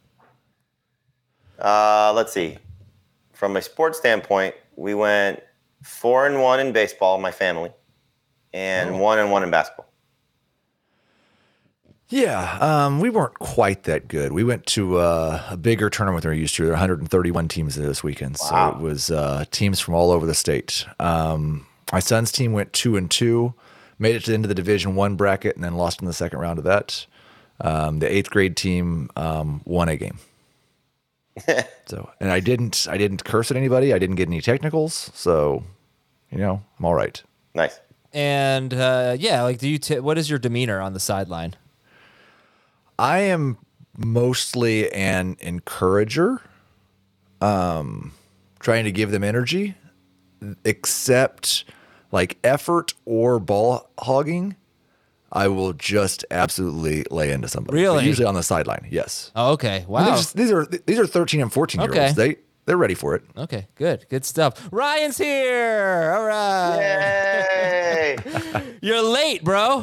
Uh, let's see. From a sports standpoint, we went four and one in baseball, my family, and Oh. one and one in basketball. Yeah, um, we weren't quite that good. We went to uh, a bigger tournament than we used to. There were one hundred thirty-one teams this weekend, Wow. so it was uh, teams from all over the state. Um, my son's team went two and two, made it to the end of the Division One bracket, and then lost in the second round of that. Um, the eighth grade team um, won a game. So, and I didn't, I didn't curse at anybody. I didn't get any technicals, so you know, I'm all right. Nice. And uh, yeah, like, do you? T- what is your demeanor on the sideline? I am mostly an encourager, um, trying to give them energy, except like effort or ball hogging. I will just absolutely lay into somebody. Really? But usually on the sideline, yes. Oh, okay. I mean, Wow. they're just- these are these are thirteen and fourteen year Okay. olds. They they're ready for it. Okay, good. Good stuff. Ryan's here. All right. Yay! You're late, bro.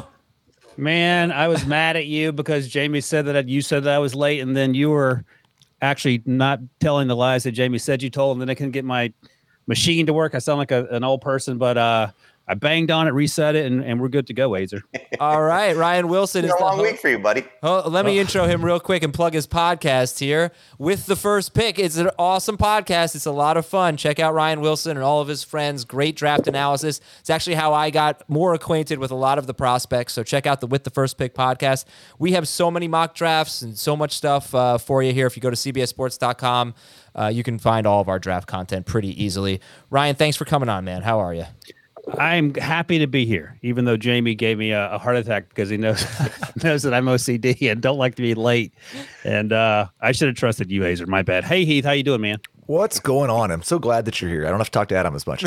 Man, I was mad at you because Jamie said that you said that I was late, and then you were actually not telling the lies that Jamie said you told, and then I couldn't get my machine to work. I sound like a, an old person, but uh, I banged on it, reset it, and, and we're good to go, Azer. All right. Ryan Wilson is It's a the long ho- week for you, buddy. Oh, let me intro him real quick and plug his podcast here. With the First Pick, it's an awesome podcast. It's a lot of fun. Check out Ryan Wilson and all of his friends. Great draft analysis. It's actually how I got more acquainted with a lot of the prospects. So check out the With the First Pick podcast. We have so many mock drafts and so much stuff uh, for you here. If you go to C B S sports dot com, uh, you can find all of our draft content pretty easily. Ryan, thanks for coming on, man. How are you? I'm happy to be here, even though Jamie gave me a, a heart attack because he knows knows that I'm O C D and don't like to be late. And uh, I should have trusted you, Azer. My bad. Hey, Heath, how you doing, man? What's going on? I'm so glad that you're here. I don't have to talk to Adam as much.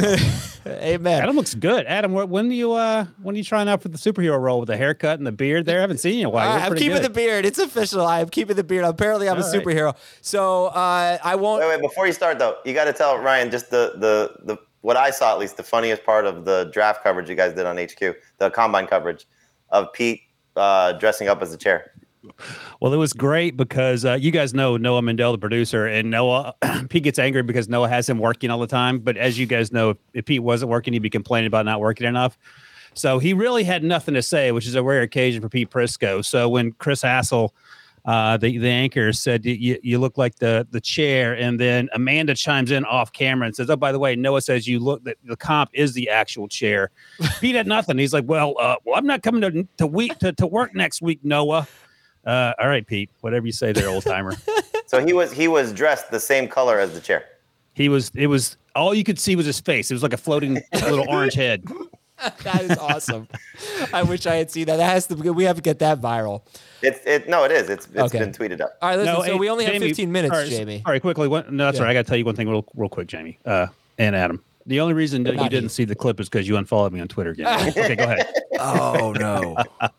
Amen. Adam looks good. Adam, wh- when do you uh when are you trying out for the superhero role with the haircut and the beard? There, I haven't seen you in a while. You I, look I'm pretty keeping good. the beard. It's official. I am keeping the beard. Apparently, I'm a All right. superhero. So uh, I won't. Wait, wait. Before you start, though, you got to tell Ryan just the the the what I saw, at least the funniest part of the draft coverage you guys did on H Q, the combine coverage of Pete uh, dressing up as a chair. Well, it was great because uh, you guys know Noah Mendel, the producer, and Noah, Pete gets angry because Noah has him working all the time. But as you guys know, if, if Pete wasn't working, he'd be complaining about not working enough. So he really had nothing to say, which is a rare occasion for Pete Prisco. So when Chris Hassel, uh, the, the anchor, said, you, you look like the, the chair, and then Amanda chimes in off camera and says, oh, by the way, Noah says you look that the comp is the actual chair. Pete had nothing. He's like, well, uh, well, I'm not coming to, to, week, to, to work next week, Noah. Uh, all right, Pete, whatever you say there, old timer. So he was he was dressed the same color as the chair. He was, it was, all you could see was his face. It was like a floating little orange head. That is awesome. I wish I had seen that. That has to. We have to get that viral. It's it no, it is. It's it's Okay. been tweeted up. All right, listen. No, so hey, we only have Jamie, fifteen minutes, all right, Jamie. All right, quickly. One, no, that's Yeah. all right. I got to tell you one thing real, real quick, Jamie uh, and Adam. The only reason that Not you didn't me. see the clip is because you unfollowed me on Twitter again. Okay, go ahead. Oh no.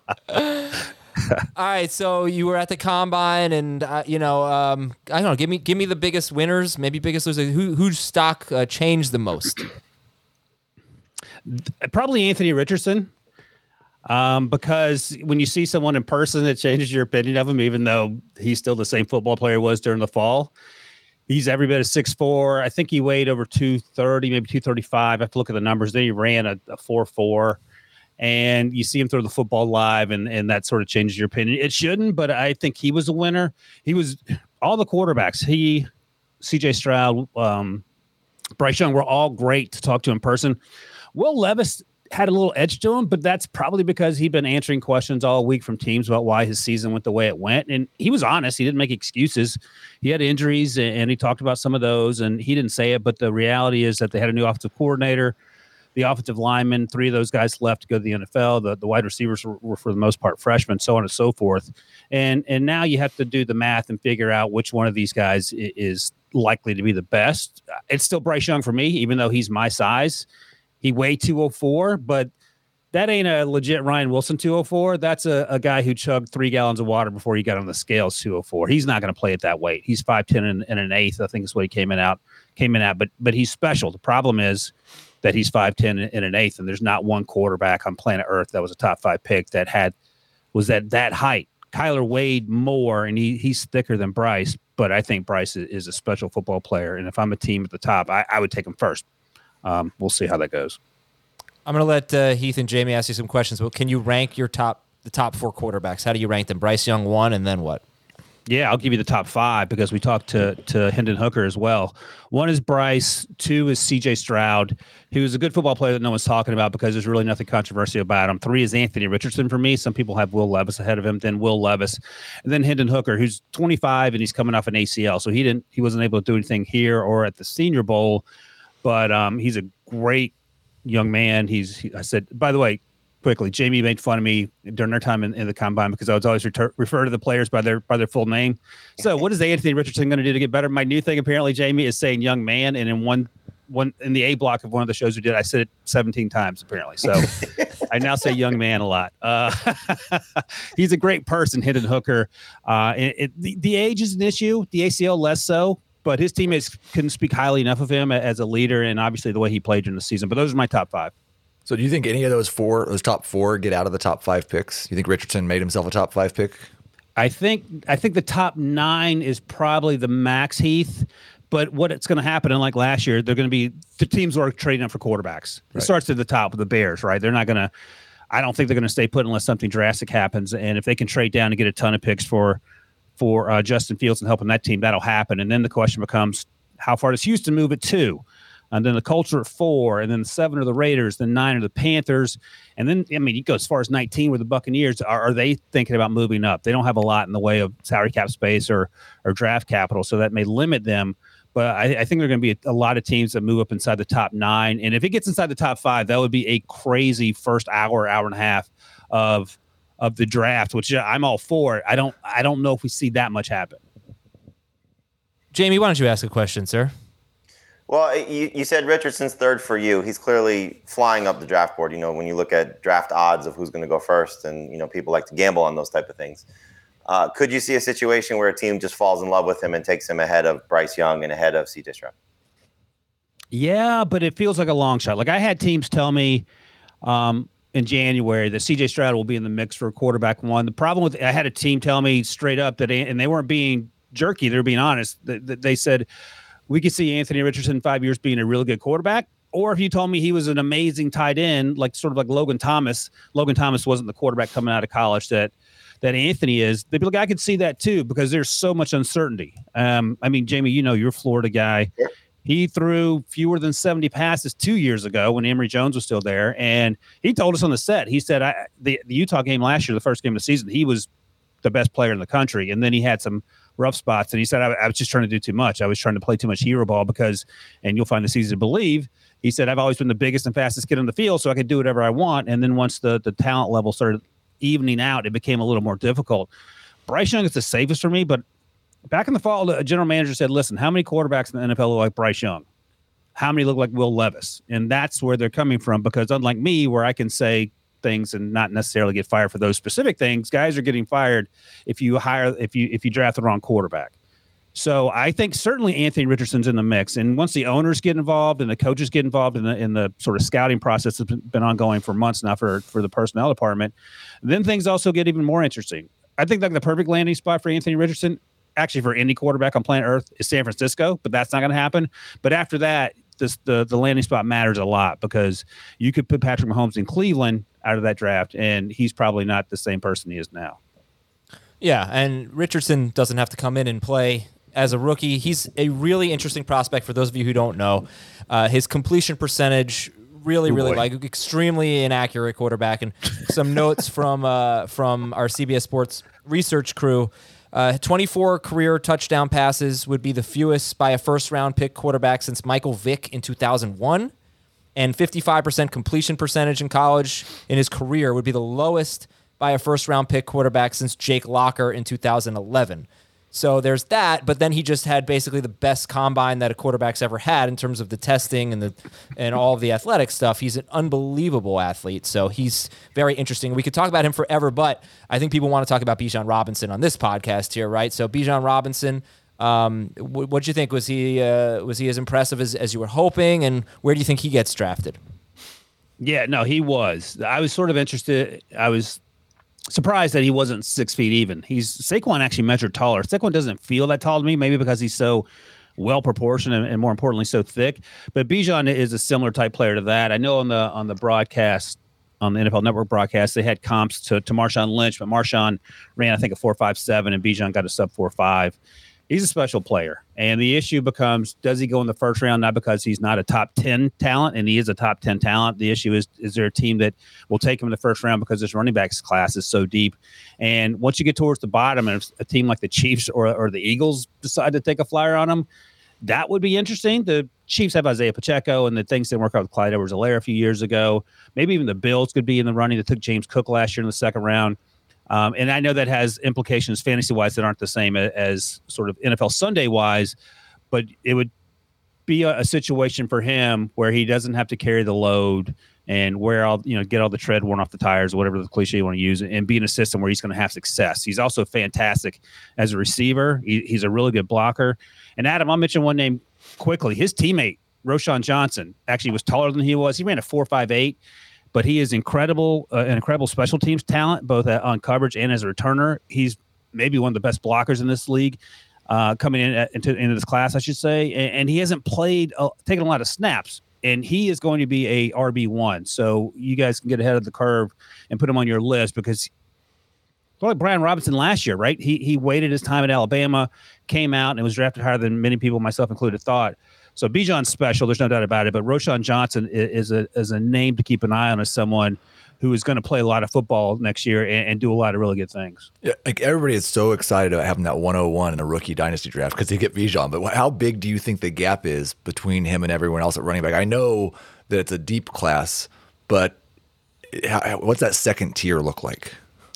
All right, so you were at the combine, and uh, you know, um, I don't know. Give me, give me the biggest winners, maybe biggest losers. Who, whose stock uh, changed the most? Probably Anthony Richardson. Um, because when you see someone in person, it changes your opinion of him, even though he's still the same football player he was during the fall. He's every bit of six four. I think he weighed over two thirty, maybe two thirty-five. I have to look at the numbers. Then he ran a, a four four. And you see him throw the football live, and, and that sort of changes your opinion. It shouldn't, but I think he was a winner. He was all the quarterbacks. He, C J Stroud, um, Bryce Young were all great to talk to in person. Will Levis had a little edge to him, but that's probably because he'd been answering questions all week from teams about why his season went the way it went. And he was honest. He didn't make excuses. He had injuries, and he talked about some of those, and he didn't say it. But the reality is that they had a new offensive coordinator, the offensive linemen, three of those guys left to go to the N F L. The, the wide receivers were, were, for the most part, freshmen, so on and so forth. And, and now you have to do the math and figure out which one of these guys is likely to be the best. It's still Bryce Young for me, even though he's my size. He weighed two oh four, but that ain't a legit Ryan Wilson two oh four. That's a, a guy who chugged three gallons of water before he got on the scales two oh four. He's not going to play at that weight. He's five ten and, and an eighth, I think is what he came in out came in at. But but he's special. The problem is that he's five ten and an eighth, and there's not one quarterback on planet Earth that was a top five pick that had was that that height. Kyler weighed more, and he he's thicker than Bryce, but I think Bryce is, is a special football player. And if I'm a team at the top, I, I would take him first. Um, we'll see how that goes. I'm going to let uh, Heath and Jamie ask you some questions, but can you rank your top the top four quarterbacks? How do you rank them? Bryce Young one, and then what? Yeah, I'll give you the top five because we talked to to Hendon Hooker as well. One is Bryce. Two is C J Stroud, who is a good football player that no one's talking about because there's really nothing controversial about him. Three is Anthony Richardson for me. Some people have Will Levis ahead of him, then Will Levis, and then Hendon Hooker, who's twenty-five and he's coming off an A C L, so he didn't he wasn't able to do anything here or at the Senior Bowl, but um, he's a great young man. He's he, I said, by the way, quickly, Jamie made fun of me during their time in, in the combine because I was always retur- refer to the players by their by their full name. So what is Anthony Richardson going to do to get better? My new thing, apparently, Jamie, is saying young man. And in one one in the A block of one of the shows we did, I said it seventeen times, apparently. So I now say young man a lot. Uh, he's a great person, Hendon Hooker. Uh, it, it, the, the age is an issue. The A C L less so. But his teammates couldn't speak highly enough of him as a leader and obviously the way he played during the season. But those are my top five. So do you think any of those four, those top four, get out of the top five picks? You think Richardson made himself a top five pick? I think I think the top nine is probably the max, Heath. But what it's going to happen, unlike last year, they're going to be the teams are trading up for quarterbacks. Right. It starts at the top with the Bears, right? They're not going to. I don't think they're going to stay put unless something drastic happens. And if they can trade down and get a ton of picks for for uh, Justin Fields and helping that team, that'll happen. And then the question becomes, how far does Houston move at two? And then the Colts are at four, and then seven are the Raiders, then nine are the Panthers. And then, I mean, you go as far as nineteen with the Buccaneers. Are, are they thinking about moving up? They don't have a lot in the way of salary cap space or or draft capital, so that may limit them. But I, I think there are going to be a, a lot of teams that move up inside the top nine. And if it gets inside the top five, that would be a crazy first hour, hour and a half of of the draft, which I'm all for. I don't I don't know if we see that much happen. Jamie, why don't you ask a question, sir? Well, you, you said Richardson's third for you. He's clearly flying up the draft board. You know, when you look at draft odds of who's going to go first, and, you know, people like to gamble on those type of things. Uh, could you see a situation where a team just falls in love with him and takes him ahead of Bryce Young and ahead of C J Stroud? Yeah, but it feels like a long shot. Like I had teams tell me um, in January that C J Stroud will be in the mix for quarterback one. The problem with I had a team tell me straight up that, and they weren't being jerky, they were being honest. That they said, we could see Anthony Richardson in five years being a really good quarterback. Or if you told me he was an amazing tight end, like sort of like Logan Thomas, Logan Thomas wasn't the quarterback coming out of college that that Anthony is, they'd be like, I could see that too, because there's so much uncertainty. Um, I mean, Jamie, you know, you're a Florida guy. Yeah. He threw fewer than seventy passes two years ago when Emory Jones was still there. And he told us on the set, he said, I, the, the Utah game last year, the first game of the season, he was the best player in the country. And then he had some rough spots. And he said, I, I was just trying to do too much. I was trying to play too much hero ball because, and you'll find this easy to believe, he said, I've always been the biggest and fastest kid on the field, so I could do whatever I want. And then once the, the talent level started evening out, it became a little more difficult. Bryce Young is the safest for me, but back in the fall, the general manager said, listen, how many quarterbacks in the N F L look like Bryce Young? How many look like Will Levis? And that's where they're coming from, because unlike me, where I can say things and not necessarily get fired for those specific things, guys are getting fired if you hire, if you, if you draft the wrong quarterback. So I think certainly Anthony Richardson's in the mix. And once the owners get involved and the coaches get involved in the in the sort of scouting process that's been ongoing for months now for, for the personnel department, then things also get even more interesting. I think like the perfect landing spot for Anthony Richardson, actually for any quarterback on planet Earth, is San Francisco, but that's not going to happen. But after that, this, the, the landing spot matters a lot, because you could put Patrick Mahomes in Cleveland out of that draft, and he's probably not the same person he is now. Yeah, and Richardson doesn't have to come in and play as a rookie. He's a really interesting prospect for those of you who don't know. Uh, his completion percentage, really, Ooh, really boy. like extremely inaccurate quarterback. And some notes from uh, from our C B S Sports research crew. Uh, twenty-four career touchdown passes would be the fewest by a first-round pick quarterback since Michael Vick in two thousand one. And fifty-five percent completion percentage in college in his career would be the lowest by a first-round pick quarterback since Jake Locker in two thousand eleven. So there's that, but then he just had basically the best combine that a quarterback's ever had in terms of the testing and the and all of the athletic stuff. He's an unbelievable athlete, so he's very interesting. We could talk about him forever, but I think people want to talk about Bijan Robinson on this podcast here, right? So Bijan Robinson, um, w- what'd you think? Was he uh, was he as impressive as, as you were hoping, and where do you think he gets drafted? Yeah, no, he was. I was sort of interested. I was surprised that he wasn't six feet even. He's Saquon actually measured taller. Saquon doesn't feel that tall to me, maybe because he's so well proportioned and, and more importantly, so thick. But Bijan is a similar type player to that. I know on the on the broadcast, on the N F L Network broadcast, they had comps to, to Marshawn Lynch, but Marshawn ran, I think, a four five seven, and Bijan got a sub four five. He's a special player. And the issue becomes, does he go in the first round? Not because he's not a top ten talent, and he is a top ten talent. The issue is, is there a team that will take him in the first round because this running backs class is so deep? And once you get towards the bottom, and if a team like the Chiefs or, or the Eagles decide to take a flyer on him, that would be interesting. The Chiefs have Isaiah Pacheco, and the things didn't work out with Clyde Edwards-Helaire a few years ago. Maybe even the Bills could be in the running. They took James Cook last year in the second round. Um, and I know that has implications fantasy-wise that aren't the same as, as sort of N F L Sunday-wise, but it would be a, a situation for him where he doesn't have to carry the load and wear all, you know, get all the tread worn off the tires, whatever the cliche you want to use, and be in a system where he's going to have success. He's also fantastic as a receiver. He, he's a really good blocker. And Adam, I'll mention one name quickly. His teammate, Roschon Johnson, actually was taller than he was. He ran a four five eight. But he is incredible, uh, an incredible special teams talent, both uh, on coverage and as a returner. He's maybe one of the best blockers in this league, uh, coming in at, into, into this class, I should say. And, and he hasn't played, uh, taken a lot of snaps, and he is going to be a R B one. So you guys can get ahead of the curve and put him on your list, because like Brian Robinson last year, right? He he waited his time at Alabama, came out, and was drafted higher than many people, myself included, thought. So Bijan's special, there's no doubt about it. But Roschon Johnson is a is a name to keep an eye on as someone who is going to play a lot of football next year and, and do a lot of really good things. Yeah, like everybody is so excited about having that one oh one in a rookie dynasty draft because they get Bijan. But how big do you think the gap is between him and everyone else at running back? I know that it's a deep class, but how, what's that second tier look like?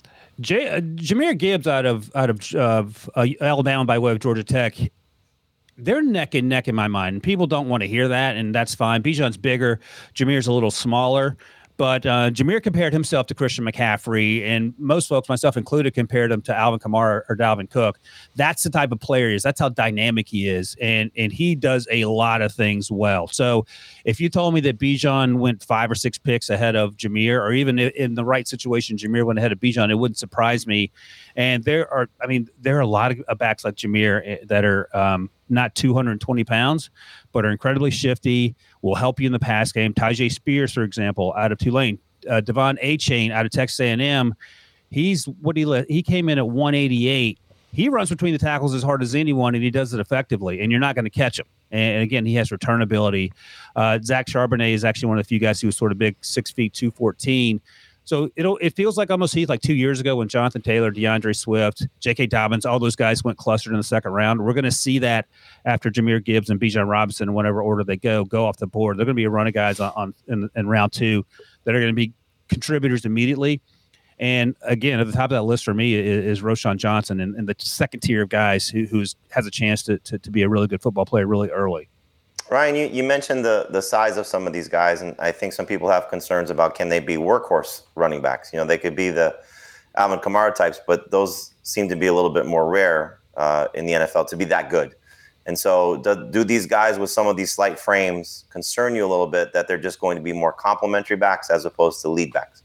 J- uh, Jahmyr Gibbs out of out of uh, uh, Alabama by way of Georgia Tech. They're neck and neck in my mind. People don't want to hear that, and that's fine. Bijan's bigger. Jahmyr's a little smaller. But uh, Jahmyr compared himself to Christian McCaffrey, and most folks, myself included, compared him to Alvin Kamara or Dalvin Cook. That's the type of player he is. That's how dynamic he is, and and he does a lot of things well. So if you told me that Bijan went five or six picks ahead of Jahmyr, or even in the right situation, Jahmyr went ahead of Bijan, it wouldn't surprise me. And there are, I mean, there are a lot of backs like Jahmyr that are um, not two hundred twenty pounds, but are incredibly shifty, will help you in the pass game. Tyjae Spears, for example, out of Tulane. Uh, Devon Achane out of Texas A and M. He's what he let, he came in at one eighty-eight. He runs between the tackles as hard as anyone, and he does it effectively, and you're not going to catch him. And again, he has return ability. Uh, Zach Charbonnet is actually one of the few guys who was sort of big, six feet, two fourteen. So it it feels like almost he's like two years ago when Jonathan Taylor, DeAndre Swift, J K. Dobbins, all those guys went clustered in the second round. We're going to see that after Jahmyr Gibbs and Bijan Robinson, in whatever order they go, go off the board. They're going to be a run of guys on, on in, in round two that are going to be contributors immediately. And again, at the top of that list for me is, is Roschon Johnson, and, and the second tier of guys who who's has a chance to, to to be a really good football player really early. Ryan, you, you mentioned the the size of some of these guys, and I think some people have concerns about can they be workhorse running backs? You know, they could be the Alvin Kamara types, but those seem to be a little bit more rare uh, in the N F L to be that good. And so do, do these guys with some of these slight frames concern you a little bit that they're just going to be more complementary backs as opposed to lead backs?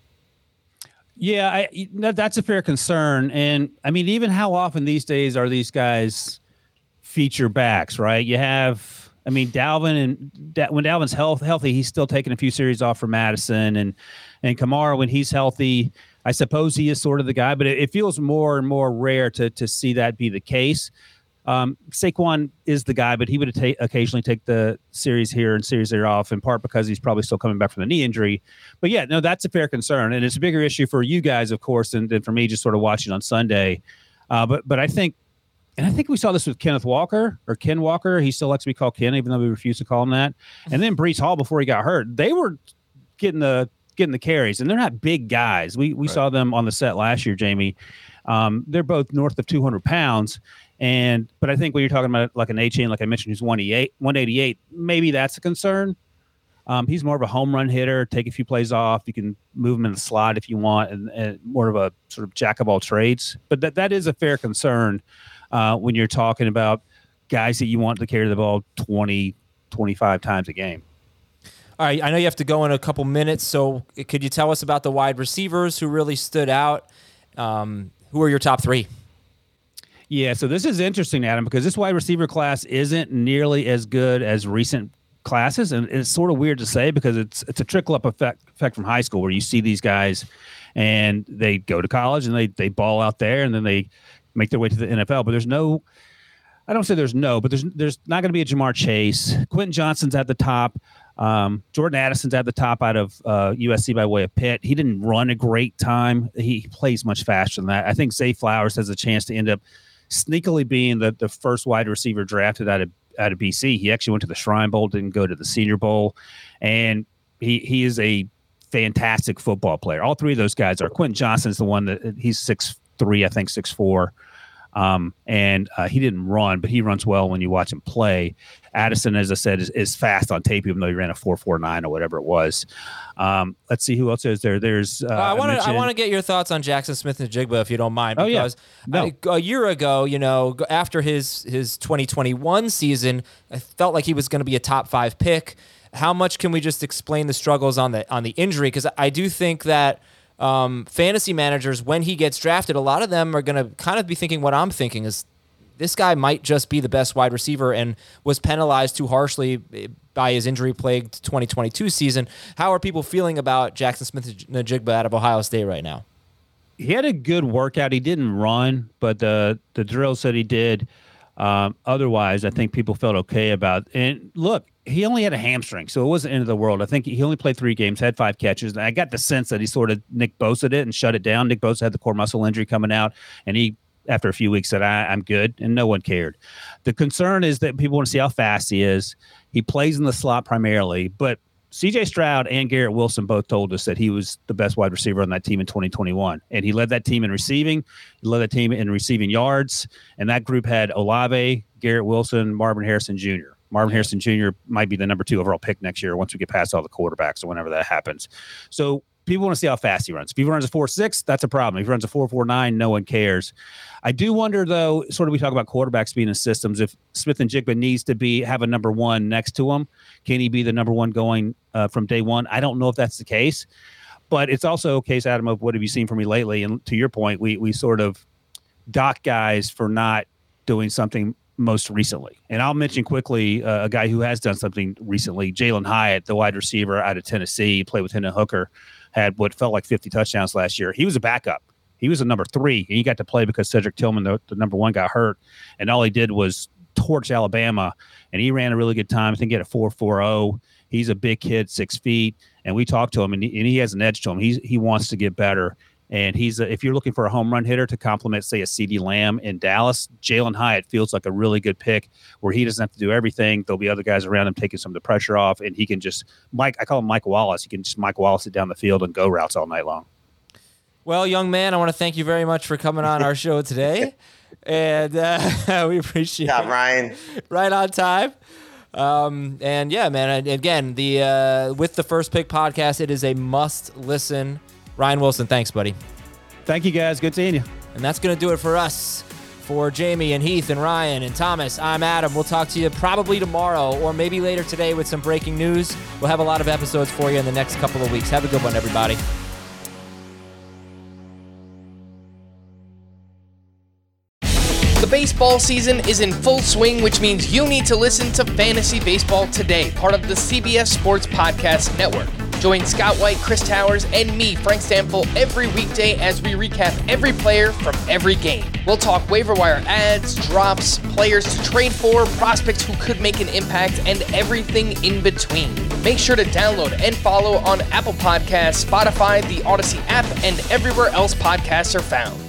Yeah, I, that's a fair concern. And, I mean, even how often these days are these guys feature backs, right? You have – I mean, Dalvin and da- when Dalvin's health, healthy, he's still taking a few series off for Madison, and and Kamara, when he's healthy, I suppose he is sort of the guy, but it, it feels more and more rare to to see that be the case. Um, Saquon is the guy, but he would ta- occasionally take the series here and series there off, in part because he's probably still coming back from the knee injury. But yeah, no, that's a fair concern, and it's a bigger issue for you guys, of course, than, than for me just sort of watching on Sunday. Uh, but but I think, and I think we saw this with Kenneth Walker or Ken Walker. He still likes to be called Ken, even though we refuse to call him that. And then Breece Hall before he got hurt, they were getting the getting the carries, and they're not big guys. We we right. saw them on the set last year, Jamie. Um, they're both north of two hundred pounds. And, but I think when you're talking about like an A-Chain, like I mentioned, who's one eighty-eight, maybe that's a concern. Um, he's more of a home run hitter, take a few plays off. You can move him in the slot if you want, and, and more of a sort of jack of all trades. But that, that is a fair concern uh, when you're talking about guys that you want to carry the ball twenty, twenty-five times a game. All right, I know you have to go in a couple minutes, so could you tell us about the wide receivers who really stood out? Um, who are your top three? Yeah, so this is interesting, Adam, because this wide receiver class isn't nearly as good as recent classes, and it's sort of weird to say because it's it's a trickle-up effect, effect from high school where you see these guys and they go to college and they they ball out there and then they make their way to the N F L. But there's no – I don't say there's no, but there's there's not going to be a Jamar Chase. Quentin Johnston's at the top. Um, Jordan Addison's at the top out of uh, U S C by way of Pitt. He didn't run a great time. He plays much faster than that. I think Zay Flowers has a chance to end up – sneakily being the, the first wide receiver drafted out of out of B C. He actually went to the Shrine Bowl, didn't go to the Senior Bowl, and he he is a fantastic football player. All three of those guys are. Quentin Johnston's the one that he's six three, I think six four, um, and uh, he didn't run, but he runs well when you watch him play. Addison, as I said, is, is fast on tape, even though he ran a four four nine or whatever it was. Um, let's see who else is there. There's uh, uh, I want to I want to get your thoughts on Jackson Smith-Njigba, if you don't mind. Because oh, yeah. no. I, a year ago, you know, after his his twenty twenty-one season, I felt like he was going to be a top five pick. How much can we just explain the struggles on the on the injury? Because I do think that um, fantasy managers, when he gets drafted, a lot of them are going to kind of be thinking what I'm thinking is, this guy might just be the best wide receiver and was penalized too harshly by his injury-plagued twenty twenty-two season. How are people feeling about Jackson Smith-Njigba out of Ohio State right now? He had a good workout. He didn't run, but the the drill said he did. Um, otherwise, I think people felt okay about it. And look, he only had a hamstring, so it wasn't the end of the world. I think he only played three games, had five catches. And I got the sense that he sort of Nick Bosa'd it and shut it down. Nick Bosa had the core muscle injury coming out, and he after a few weeks said, I, I'm good, and no one cared. The concern is that people want to see how fast he is. He plays in the slot primarily, but C J Stroud and Garrett Wilson both told us that he was the best wide receiver on that team in twenty twenty-one, and he led that team in receiving. He led that team in receiving yards, and that group had Olave, Garrett Wilson, Marvin Harrison Junior Marvin Harrison Junior might be the number two overall pick next year once we get past all the quarterbacks or whenever that happens. So people want to see how fast he runs. If he runs a four six, that's a problem. If he runs a four four nine, no one cares. I do wonder, though, sort of we talk about quarterback speed and systems, if Smith-Njigba needs to be have a number one next to him, can he be the number one going uh, from day one? I don't know if that's the case, but it's also a case, Adam, of what have you seen from me lately? And to your point, we we sort of dock guys for not doing something most recently. And I'll mention quickly uh, a guy who has done something recently, Jalen Hyatt, the wide receiver out of Tennessee, played with Hendon Hooker, had what felt like fifty touchdowns last year. He was a backup. He was a number three, and he got to play because Cedric Tillman, the, the number one, got hurt, and all he did was torch Alabama, and he ran a really good time. I think he had a four four oh. He's a big kid, six feet, and we talked to him, and he, and he has an edge to him. He's, he wants to get better, and he's a, if you're looking for a home run hitter to complement, say, a CeeDee Lamb in Dallas, Jalen Hyatt feels like a really good pick where he doesn't have to do everything. There'll be other guys around him taking some of the pressure off, and he can just – Mike. I call him Mike Wallace. He can just Mike Wallace it down the field and go routes all night long. Well, young man, I want to thank you very much for coming on our show today, and uh, we appreciate yeah, it. Ryan. Right on time. Um, and yeah, man, again, the uh, with the First Pick podcast, it is a must listen. Ryan Wilson, thanks, buddy. Thank you, guys. Good seeing you. And that's going to do it for us. For Jamie and Heath and Ryan and Thomas, I'm Adam. We'll talk to you probably tomorrow or maybe later today with some breaking news. We'll have a lot of episodes for you in the next couple of weeks. Have a good one, everybody. The baseball season is in full swing, which means you need to listen to Fantasy Baseball Today, part of the C B S Sports Podcast Network. Join Scott White, Chris Towers, and me, Frank Stamfel, every weekday as we recap every player from every game. We'll talk waiver wire ads, drops, players to trade for, prospects who could make an impact, and everything in between. Make sure to download and follow on Apple Podcasts, Spotify, the Odyssey app, and everywhere else podcasts are found.